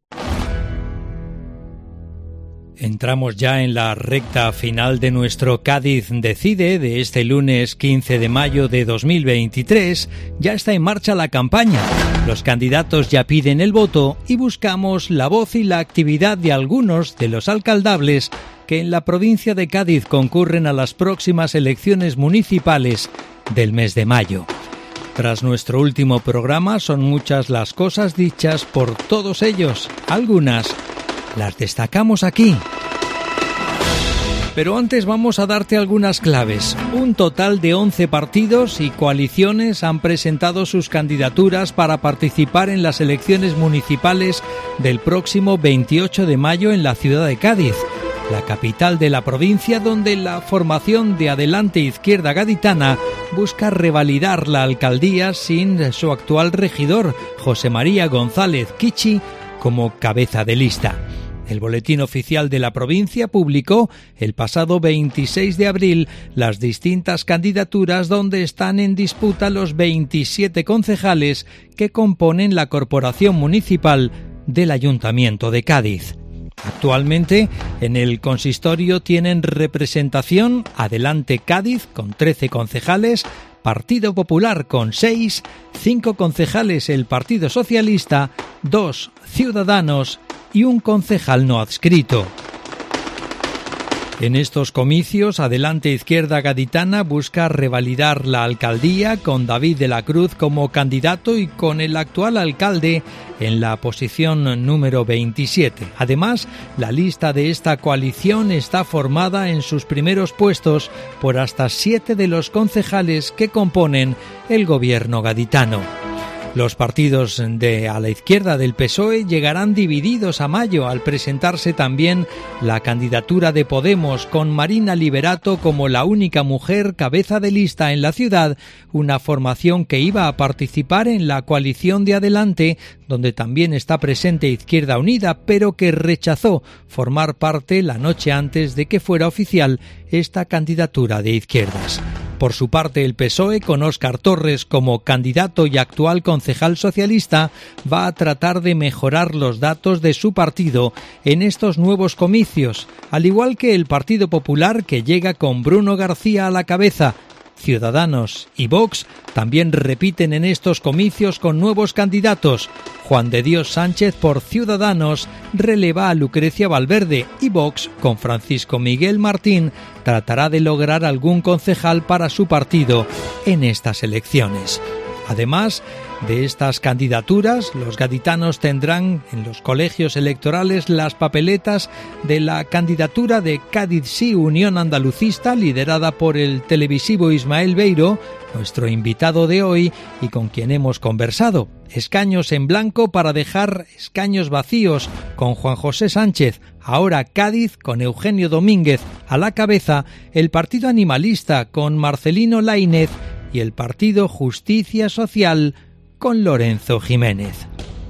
Entramos ya en la recta final de nuestro Cádiz decide de este lunes 15 de mayo de 2023. Ya está en marcha la campaña. Los candidatos ya piden el voto y buscamos la voz y la actividad de algunos de los alcaldables que en la provincia de Cádiz concurren a las próximas elecciones municipales del mes de mayo. Tras nuestro último programa, son muchas las cosas dichas por todos ellos. Algunas las destacamos aquí. Pero antes vamos a darte algunas claves. Un total de 11 partidos y coaliciones han presentado sus candidaturas para participar en las elecciones municipales del próximo 28 de mayo en la ciudad de Cádiz, la capital de la provincia, donde la formación de Adelante Izquierda Gaditana busca revalidar la alcaldía sin su actual regidor, José María González Kichi, como cabeza de lista. El Boletín Oficial de la provincia publicó el pasado 26 de abril las distintas candidaturas donde están en disputa los 27 concejales que componen la corporación municipal del Ayuntamiento de Cádiz. Actualmente en el consistorio tienen representación Adelante Cádiz con 13 concejales, Partido Popular con 6, 5 concejales el Partido Socialista, 2 Ciudadanos y un concejal no adscrito. En estos comicios, Adelante Izquierda Gaditana busca revalidar la alcaldía con David de la Cruz como candidato y con el actual alcalde en la posición número 27. Además, la lista de esta coalición está formada en sus primeros puestos por hasta 7 de los concejales que componen el gobierno gaditano. Los partidos de a la izquierda del PSOE llegarán divididos a mayo al presentarse también la candidatura de Podemos con Marina Liberato como la única mujer cabeza de lista en la ciudad, una formación que iba a participar en la coalición de Adelante, donde también está presente Izquierda Unida, pero que rechazó formar parte la noche antes de que fuera oficial esta candidatura de izquierdas. Por su parte, el PSOE, con Óscar Torres como candidato y actual concejal socialista, va a tratar de mejorar los datos de su partido en estos nuevos comicios, al igual que el Partido Popular, que llega con Bruno García a la cabeza. Ciudadanos y Vox también repiten en estos comicios con nuevos candidatos. Juan de Dios Sánchez por Ciudadanos releva a Lucrecia Valverde y Vox, con Francisco Miguel Martín, tratará de lograr algún concejal para su partido en estas elecciones. Además de estas candidaturas, los gaditanos tendrán en los colegios electorales las papeletas de la candidatura de Cádiz Sí Unión Andalucista, liderada por el televisivo Ismael Beiro, nuestro invitado de hoy y con quien hemos conversado. Escaños en blanco para dejar escaños vacíos con Juan José Sánchez. Ahora Cádiz con Eugenio Domínguez a la cabeza, el Partido Animalista con Marcelino Laínez y el Partido Justicia Social con Lorenzo Jiménez.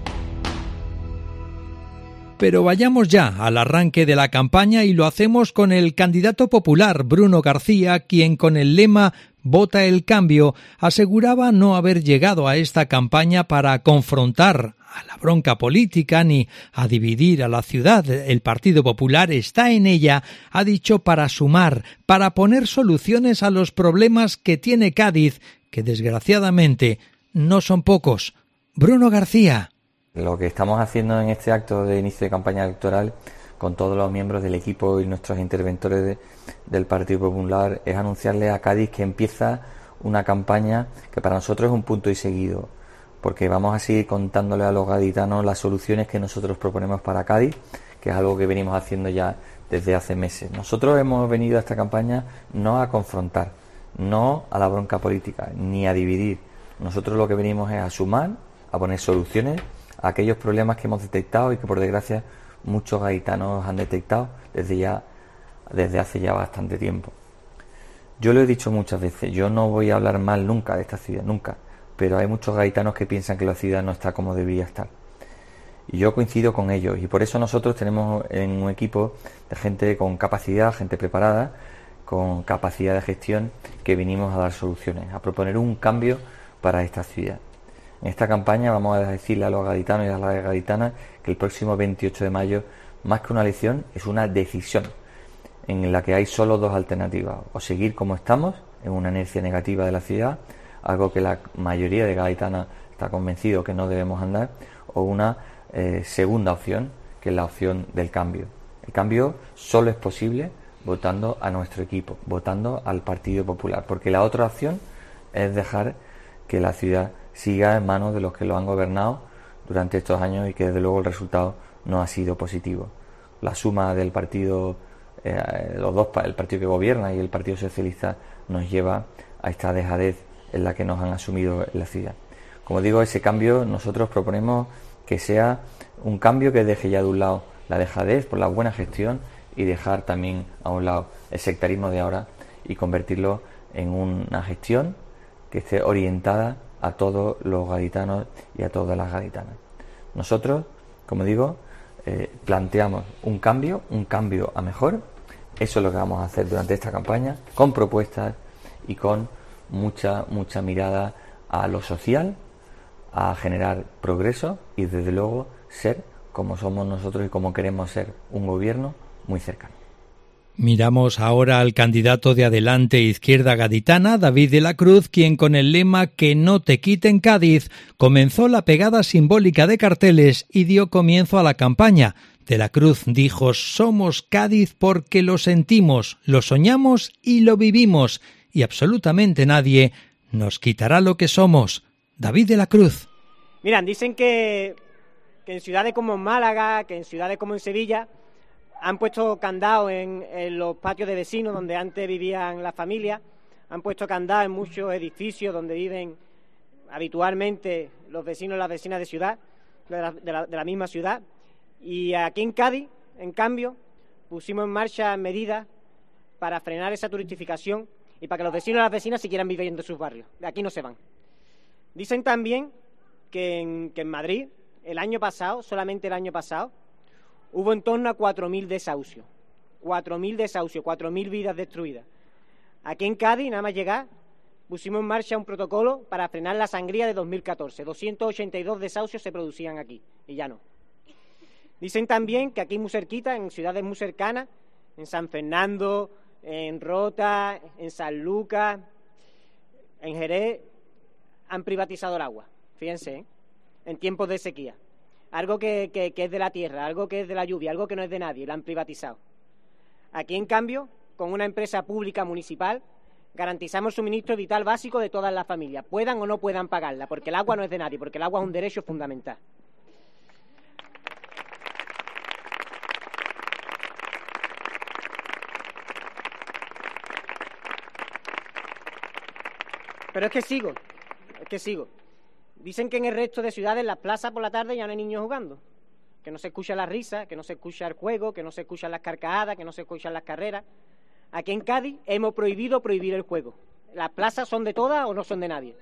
Pero vayamos ya al arranque de la campaña y lo hacemos con el candidato popular Bruno García, quien con el lema Vota el cambio aseguraba no haber llegado a esta campaña para confrontar a la bronca política ni a dividir a la ciudad. El Partido Popular está en ella, ha dicho, para sumar, para poner soluciones a los problemas que tiene Cádiz, que desgraciadamente no son pocos. Bruno García. Lo que estamos haciendo en este acto de inicio de campaña electoral con todos los miembros del equipo y nuestros interventores del Partido Popular es anunciarle a Cádiz que empieza una campaña que para nosotros es un punto y seguido, porque vamos a seguir contándole a los gaditanos las soluciones que nosotros proponemos para Cádiz, que es algo que venimos haciendo ya desde hace meses. Nosotros hemos venido a esta campaña no a confrontar, no a la bronca política, ni a dividir. Nosotros lo que venimos es a sumar, a poner soluciones a aquellos problemas que hemos detectado y que por desgracia muchos gaditanos han detectado desde hace ya bastante tiempo. Yo lo he dicho muchas veces, yo no voy a hablar mal nunca de esta ciudad, nunca, pero hay muchos gaditanos que piensan que la ciudad no está como debería estar. Y yo coincido con ellos, y por eso nosotros tenemos en un equipo de gente con capacidad, gente preparada, con capacidad de gestión, que vinimos a dar soluciones, a proponer un cambio para esta ciudad. En esta campaña vamos a decirle a los gaditanos y a las gaditanas que el próximo 28 de mayo, más que una elección, es una decisión en la que hay solo dos alternativas: o seguir como estamos, en una inercia negativa de la ciudad, algo que la mayoría de gaditanas está convencido que no debemos andar, o una segunda opción, que es la opción del cambio. El cambio solo es posible votando a nuestro equipo, votando al Partido Popular, porque la otra opción es dejar que la ciudad siga en manos de los que lo han gobernado durante estos años y que desde luego el resultado no ha sido positivo. La suma del Partido los dos, el partido que gobierna y el Partido Socialista, nos lleva a esta dejadez en la que nos han asumido en la ciudad. Como digo, ese cambio nosotros proponemos que sea un cambio que deje ya de un lado la dejadez por la buena gestión y dejar también a un lado el sectarismo de ahora y convertirlo en una gestión que esté orientada a todos los gaditanos y a todas las gaditanas. Nosotros, como digo, planteamos un cambio a mejor. Eso es lo que vamos a hacer durante esta campaña, con propuestas y con mucha mirada a lo social, a generar progreso y desde luego ser como somos nosotros y como queremos ser, un gobierno muy cercano. Miramos ahora al candidato de Adelante Izquierda Gaditana, David de la Cruz, quien con el lema "Que no te quiten Cádiz" comenzó la pegada simbólica de carteles y dio comienzo a la campaña. De la Cruz dijo: "Somos Cádiz porque lo sentimos, lo soñamos y lo vivimos, y absolutamente nadie nos quitará lo que somos". David de la Cruz. Miran, dicen que en ciudades como en Málaga, que en ciudades como en Sevilla, han puesto candado en los patios de vecinos donde antes vivían las familias, han puesto candado en muchos edificios donde viven habitualmente los vecinos y las vecinas de ciudad, de la misma ciudad. Y aquí en Cádiz, en cambio, pusimos en marcha medidas para frenar esa turistificación y para que los vecinos y las vecinas siguieran viviendo en sus barrios. De aquí no se van. Dicen también que en Madrid, el año pasado, solamente el año pasado, hubo en torno a 4.000 desahucios. 4.000 desahucios, 4.000 vidas destruidas. Aquí en Cádiz, nada más llegar, pusimos en marcha un protocolo para frenar la sangría de 2014. 282 desahucios se producían aquí, y ya no. Dicen también que aquí muy cerquita, en ciudades muy cercanas, en San Fernando, en Rota, en San Lucas, en Jerez, han privatizado el agua. Fíjense, en tiempos de sequía. Algo que es de la tierra, algo que es de la lluvia, algo que no es de nadie, lo han privatizado. Aquí, en cambio, con una empresa pública municipal, garantizamos el suministro vital básico de todas las familias, puedan o no puedan pagarla, porque el agua no es de nadie, porque el agua es un derecho fundamental. Pero es que sigo. Dicen que en el resto de ciudades, en las plazas por la tarde, ya no hay niños jugando. Que no se escucha la risa, que no se escucha el juego, que no se escuchan las carcajadas, que no se escuchan las carreras. Aquí en Cádiz hemos prohibido prohibir el juego. ¿Las plazas son de todas o no son de nadie?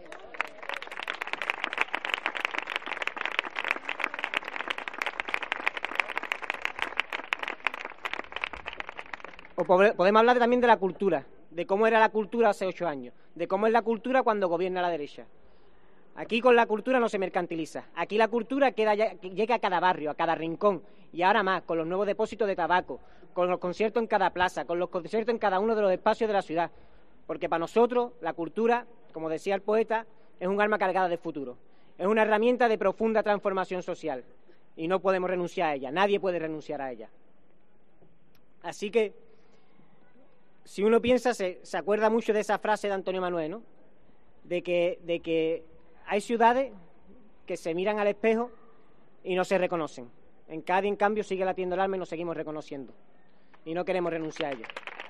O podemos hablar también de la cultura, de cómo era la cultura hace 8 años, de cómo es la cultura cuando gobierna la derecha. Aquí con la cultura no se mercantiliza. Aquí la cultura llega a cada barrio, a cada rincón. Y ahora más, con los nuevos depósitos de tabaco, con los conciertos en cada plaza, con los conciertos en cada uno de los espacios de la ciudad. Porque para nosotros la cultura, como decía el poeta, es un arma cargada de futuro. Es una herramienta de profunda transformación social. Y no podemos renunciar a ella. Nadie puede renunciar a ella. Así que, si uno piensa, se acuerda mucho de esa frase de Antonio Manuel, ¿no? De que hay ciudades que se miran al espejo y no se reconocen. En Cádiz, en cambio, sigue latiendo el alma y nos seguimos reconociendo. Y no queremos renunciar a ello.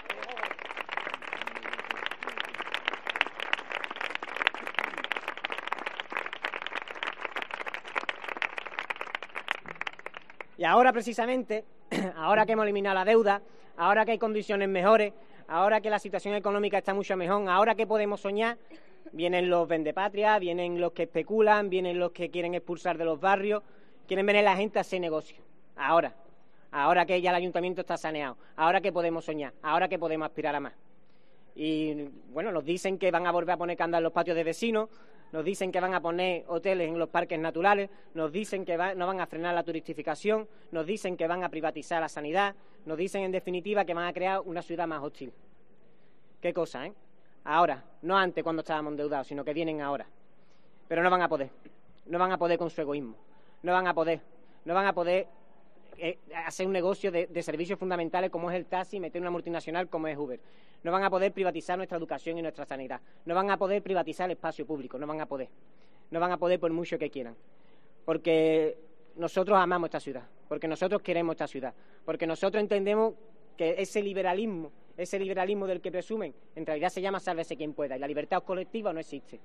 Y ahora, precisamente, ahora que hemos eliminado la deuda, ahora que hay condiciones mejores, ahora que la situación económica está mucho mejor, ahora que podemos soñar, vienen los vendepatrias, vienen los que especulan, vienen los que quieren expulsar de los barrios, quieren venir la gente a hacer negocio. Ahora que ya el ayuntamiento está saneado, ahora que podemos soñar, ahora que podemos aspirar a más. Y bueno, nos dicen que van a volver a poner candado en los patios de vecinos, nos dicen que van a poner hoteles en los parques naturales, nos dicen que no van a frenar la turistificación, nos dicen que van a privatizar la sanidad, nos dicen en definitiva que van a crear una ciudad más hostil. Qué cosa, ¿eh? Ahora, no antes cuando estábamos endeudados, sino que vienen ahora. Pero no van a poder con su egoísmo, no van a poder hacer un negocio de servicios fundamentales como es el taxi y meter una multinacional como es Uber. No van a poder privatizar nuestra educación y nuestra sanidad. No van a poder privatizar el espacio público, no van a poder. No van a poder por mucho que quieran. Porque nosotros amamos esta ciudad, porque nosotros queremos esta ciudad, porque nosotros entendemos que ese liberalismo del que presumen, en realidad se llama sálvese quien pueda, y la libertad colectiva no existe.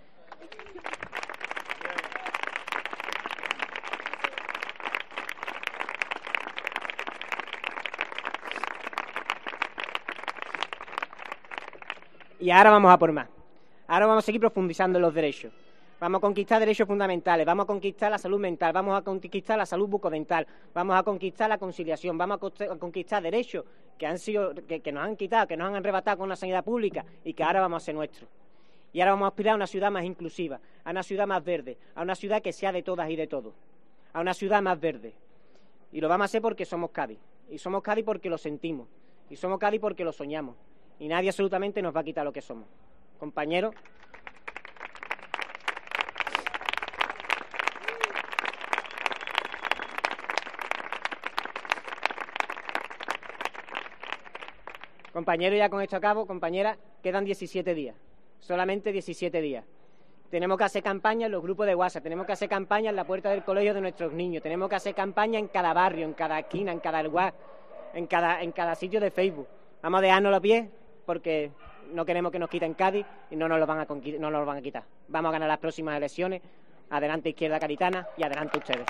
Y ahora vamos a por más. Ahora vamos a seguir profundizando en los derechos. Vamos a conquistar derechos fundamentales, vamos a conquistar la salud mental, vamos a conquistar la salud bucodental, vamos a conquistar la conciliación, vamos a conquistar derechos que nos han quitado, que nos han arrebatado con la sanidad pública y que ahora vamos a ser nuestros. Y ahora vamos a aspirar a una ciudad más inclusiva, a una ciudad más verde, a una ciudad que sea de todas y de todos, a una ciudad más verde. Y lo vamos a hacer porque somos Cádiz. Y somos Cádiz porque lo sentimos. Y somos Cádiz porque lo soñamos. Y nadie absolutamente nos va a quitar lo que somos. Compañeros. Compañeros, ya con esto acabo, compañeras, quedan 17 días, solamente 17 días. Tenemos que hacer campaña en los grupos de WhatsApp, tenemos que hacer campaña en la puerta del colegio de nuestros niños, tenemos que hacer campaña en cada barrio, en cada esquina, en cada lugar, en cada sitio de Facebook. Vamos a dejarnos los pies porque no queremos que nos quiten Cádiz y no nos lo van a quitar. Vamos a ganar las próximas elecciones. Adelante Izquierda Gaditana y adelante ustedes.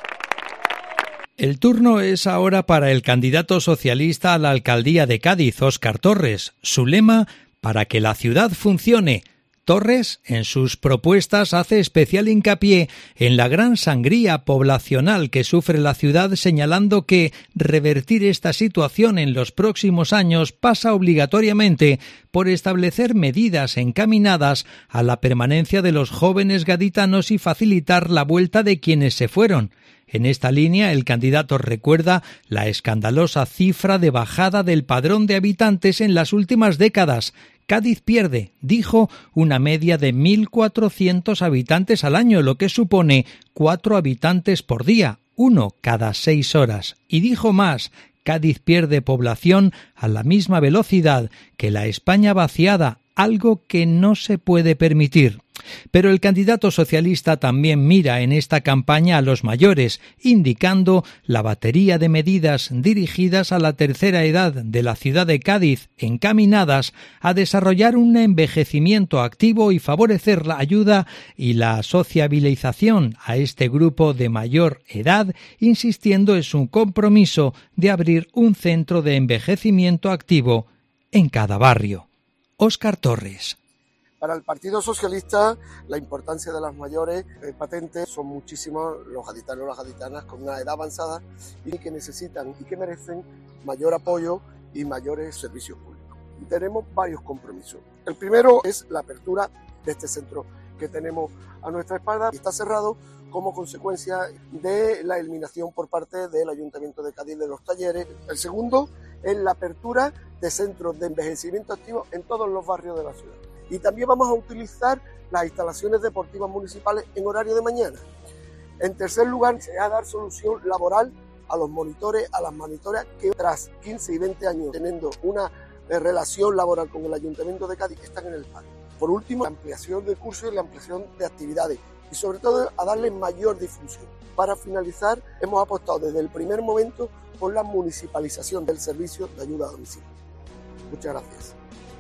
El turno es ahora para el candidato socialista a la alcaldía de Cádiz, Óscar Torres. Su lema, para que la ciudad funcione. Torres, en sus propuestas, hace especial hincapié en la gran sangría poblacional que sufre la ciudad, señalando que revertir esta situación en los próximos años pasa obligatoriamente por establecer medidas encaminadas a la permanencia de los jóvenes gaditanos y facilitar la vuelta de quienes se fueron. En esta línea, el candidato recuerda la escandalosa cifra de bajada del padrón de habitantes en las últimas décadas. Cádiz pierde, dijo, una media de 1.400 habitantes al año, lo que supone 4 habitantes por día, 1 cada 6 horas. Y dijo más, Cádiz pierde población a la misma velocidad que la España vaciada, algo que no se puede permitir. Pero el candidato socialista también mira en esta campaña a los mayores, indicando la batería de medidas dirigidas a la tercera edad de la ciudad de Cádiz, encaminadas a desarrollar un envejecimiento activo y favorecer la ayuda y la sociabilización a este grupo de mayor edad, insistiendo en su compromiso de abrir un centro de envejecimiento activo en cada barrio. Óscar Torres. Para el Partido Socialista, la importancia de las mayores es patente. Son muchísimos los gaditanos y las gaditanas con una edad avanzada y que necesitan y que merecen mayor apoyo y mayores servicios públicos. Y tenemos varios compromisos. El primero es la apertura de este centro que tenemos a nuestra espalda y está cerrado como consecuencia de la eliminación por parte del Ayuntamiento de Cádiz de los talleres. El segundo es la apertura de centros de envejecimiento activo en todos los barrios de la ciudad. Y también vamos a utilizar las instalaciones deportivas municipales en horario de mañana. En tercer lugar, se va a dar solución laboral a los monitores, a las monitoras que tras 15 y 20 años teniendo una relación laboral con el Ayuntamiento de Cádiz están en el paro. Por último, la ampliación de cursos y la ampliación de actividades y sobre todo a darle mayor difusión. Para finalizar, hemos apostado desde el primer momento por la municipalización del servicio de ayuda a domicilio. Muchas gracias.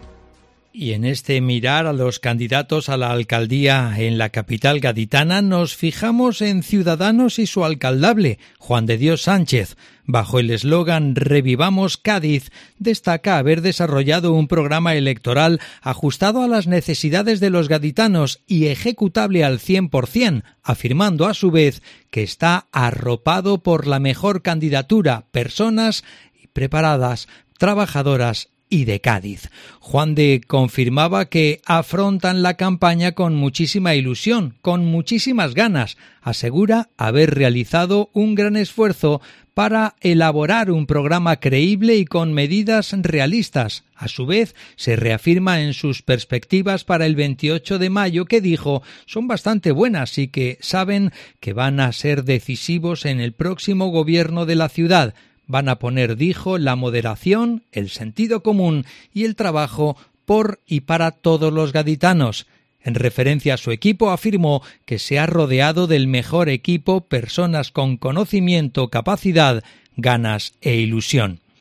Y en este mirar a los candidatos a la alcaldía en la capital gaditana nos fijamos en Ciudadanos y su alcaldable, Juan de Dios Sánchez. Bajo el eslogan Revivamos Cádiz, destaca haber desarrollado un programa electoral ajustado a las necesidades de los gaditanos y ejecutable al 100%, afirmando a su vez que está arropado por la mejor candidatura, personas preparadas, trabajadoras y de Cádiz. Juan de confirmaba que afrontan la campaña con muchísima ilusión, con muchísimas ganas. Asegura haber realizado un gran esfuerzo para elaborar un programa creíble y con medidas realistas. A su vez, se reafirma en sus perspectivas para el 28 de mayo que dijo son bastante buenas y que saben que van a ser decisivos en el próximo gobierno de la ciudad. Van a poner, dijo, la moderación, el sentido común y el trabajo por y para todos los gaditanos. En referencia a su equipo, afirmó que se ha rodeado del mejor equipo, personas con conocimiento, capacidad, ganas e ilusión.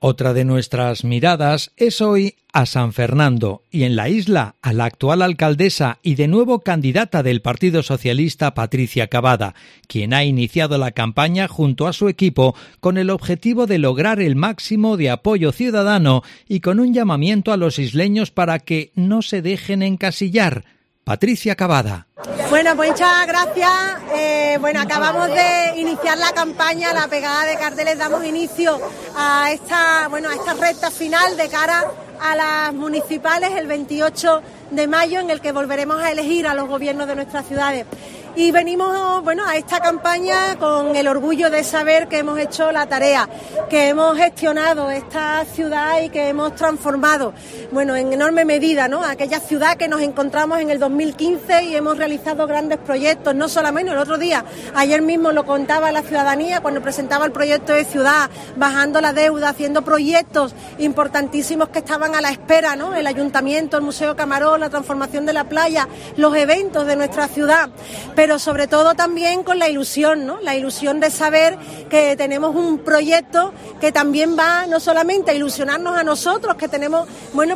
Otra de nuestras miradas es hoy a San Fernando y en la isla a la actual alcaldesa y de nuevo candidata del Partido Socialista, Patricia Cavada, quien ha iniciado la campaña junto a su equipo con el objetivo de lograr el máximo de apoyo ciudadano y con un llamamiento a los isleños para que no se dejen encasillar. Patricia Cavada. Bueno, pues muchas gracias. Acabamos de iniciar la campaña, la pegada de carteles, damos inicio a esta recta final de cara a las municipales el 28 de mayo, en el que volveremos a elegir a los gobiernos de nuestras ciudades. Y venimos a esta campaña con el orgullo de saber que hemos hecho la tarea, que hemos gestionado esta ciudad y que hemos transformado, en enorme medida, aquella ciudad que nos encontramos en el 2015 y hemos realizado grandes proyectos, no solamente el otro día, ayer mismo lo contaba la ciudadanía cuando presentaba el proyecto de ciudad, bajando la deuda, haciendo proyectos importantísimos que estaban a la espera, el ayuntamiento, el Museo Camarón, la transformación de la playa, los eventos de nuestra ciudad, pero sobre todo también con la ilusión, la ilusión de saber que tenemos un proyecto que también va no solamente a ilusionarnos a nosotros, que tenemos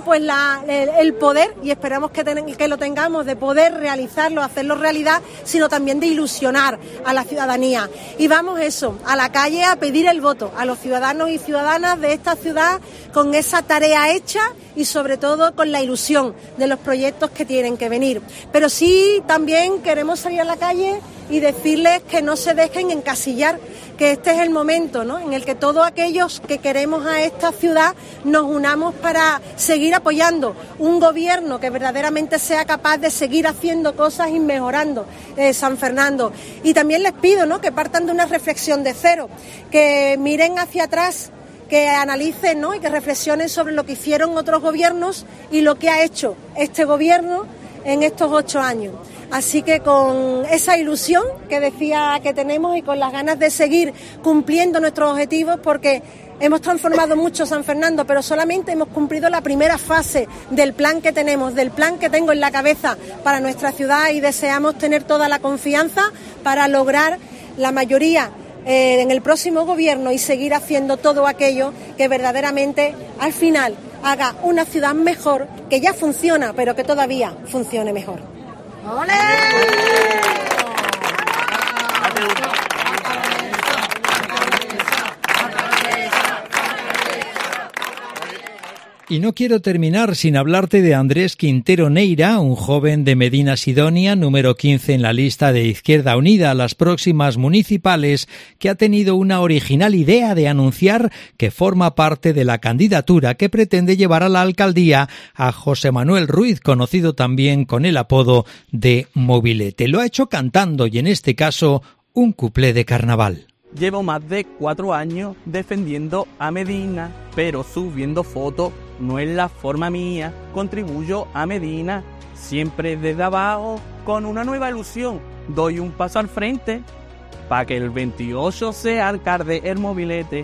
el poder, y esperamos que lo tengamos, de poder realizarlo, hacerlo realidad, sino también de ilusionar a la ciudadanía. Y vamos a la calle a pedir el voto a los ciudadanos y ciudadanas de esta ciudad con esa tarea hecha y sobre todo con la ilusión de los proyectos que tienen que venir. Pero sí también queremos salir a la calle y decirles que no se dejen encasillar, que este es el momento, en el que todos aquellos que queremos a esta ciudad nos unamos para seguir apoyando un gobierno que verdaderamente sea capaz de seguir haciendo cosas y mejorando San Fernando. Y también les pido, que partan de una reflexión de cero, que miren hacia atrás, que analicen, y que reflexionen sobre lo que hicieron otros gobiernos y lo que ha hecho este gobierno en estos 8 años. Así que con esa ilusión que decía que tenemos y con las ganas de seguir cumpliendo nuestros objetivos, porque hemos transformado mucho San Fernando, pero solamente hemos cumplido la primera fase del plan que tenemos, del plan que tengo en la cabeza para nuestra ciudad, y deseamos tener toda la confianza para lograr la mayoría en el próximo gobierno y seguir haciendo todo aquello que verdaderamente al final haga una ciudad mejor, que ya funciona, pero que todavía funcione mejor. ¡Olé! Y no quiero terminar sin hablarte de Andrés Quintero Neira, un joven de Medina Sidonia, número 15 en la lista de Izquierda Unida a las próximas municipales, que ha tenido una original idea de anunciar que forma parte de la candidatura que pretende llevar a la alcaldía a José Manuel Ruiz, conocido también con el apodo de Mobilete. Lo ha hecho cantando y en este caso un cuplé de carnaval. Llevo más de 4 años defendiendo a Medina, pero subiendo fotos no es la forma mía. Contribuyo a Medina, siempre desde abajo, con una nueva ilusión. Doy un paso al frente, para que el 28 sea alcalde el Mobilete.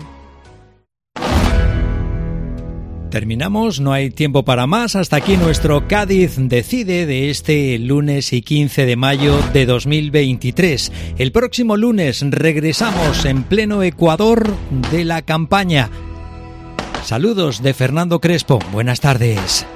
Terminamos, no hay tiempo para más. Hasta aquí nuestro Cádiz Decide de este lunes y 15 de mayo de 2023. El próximo lunes regresamos en pleno Ecuador de la campaña. Saludos de Fernando Crespo. Buenas tardes.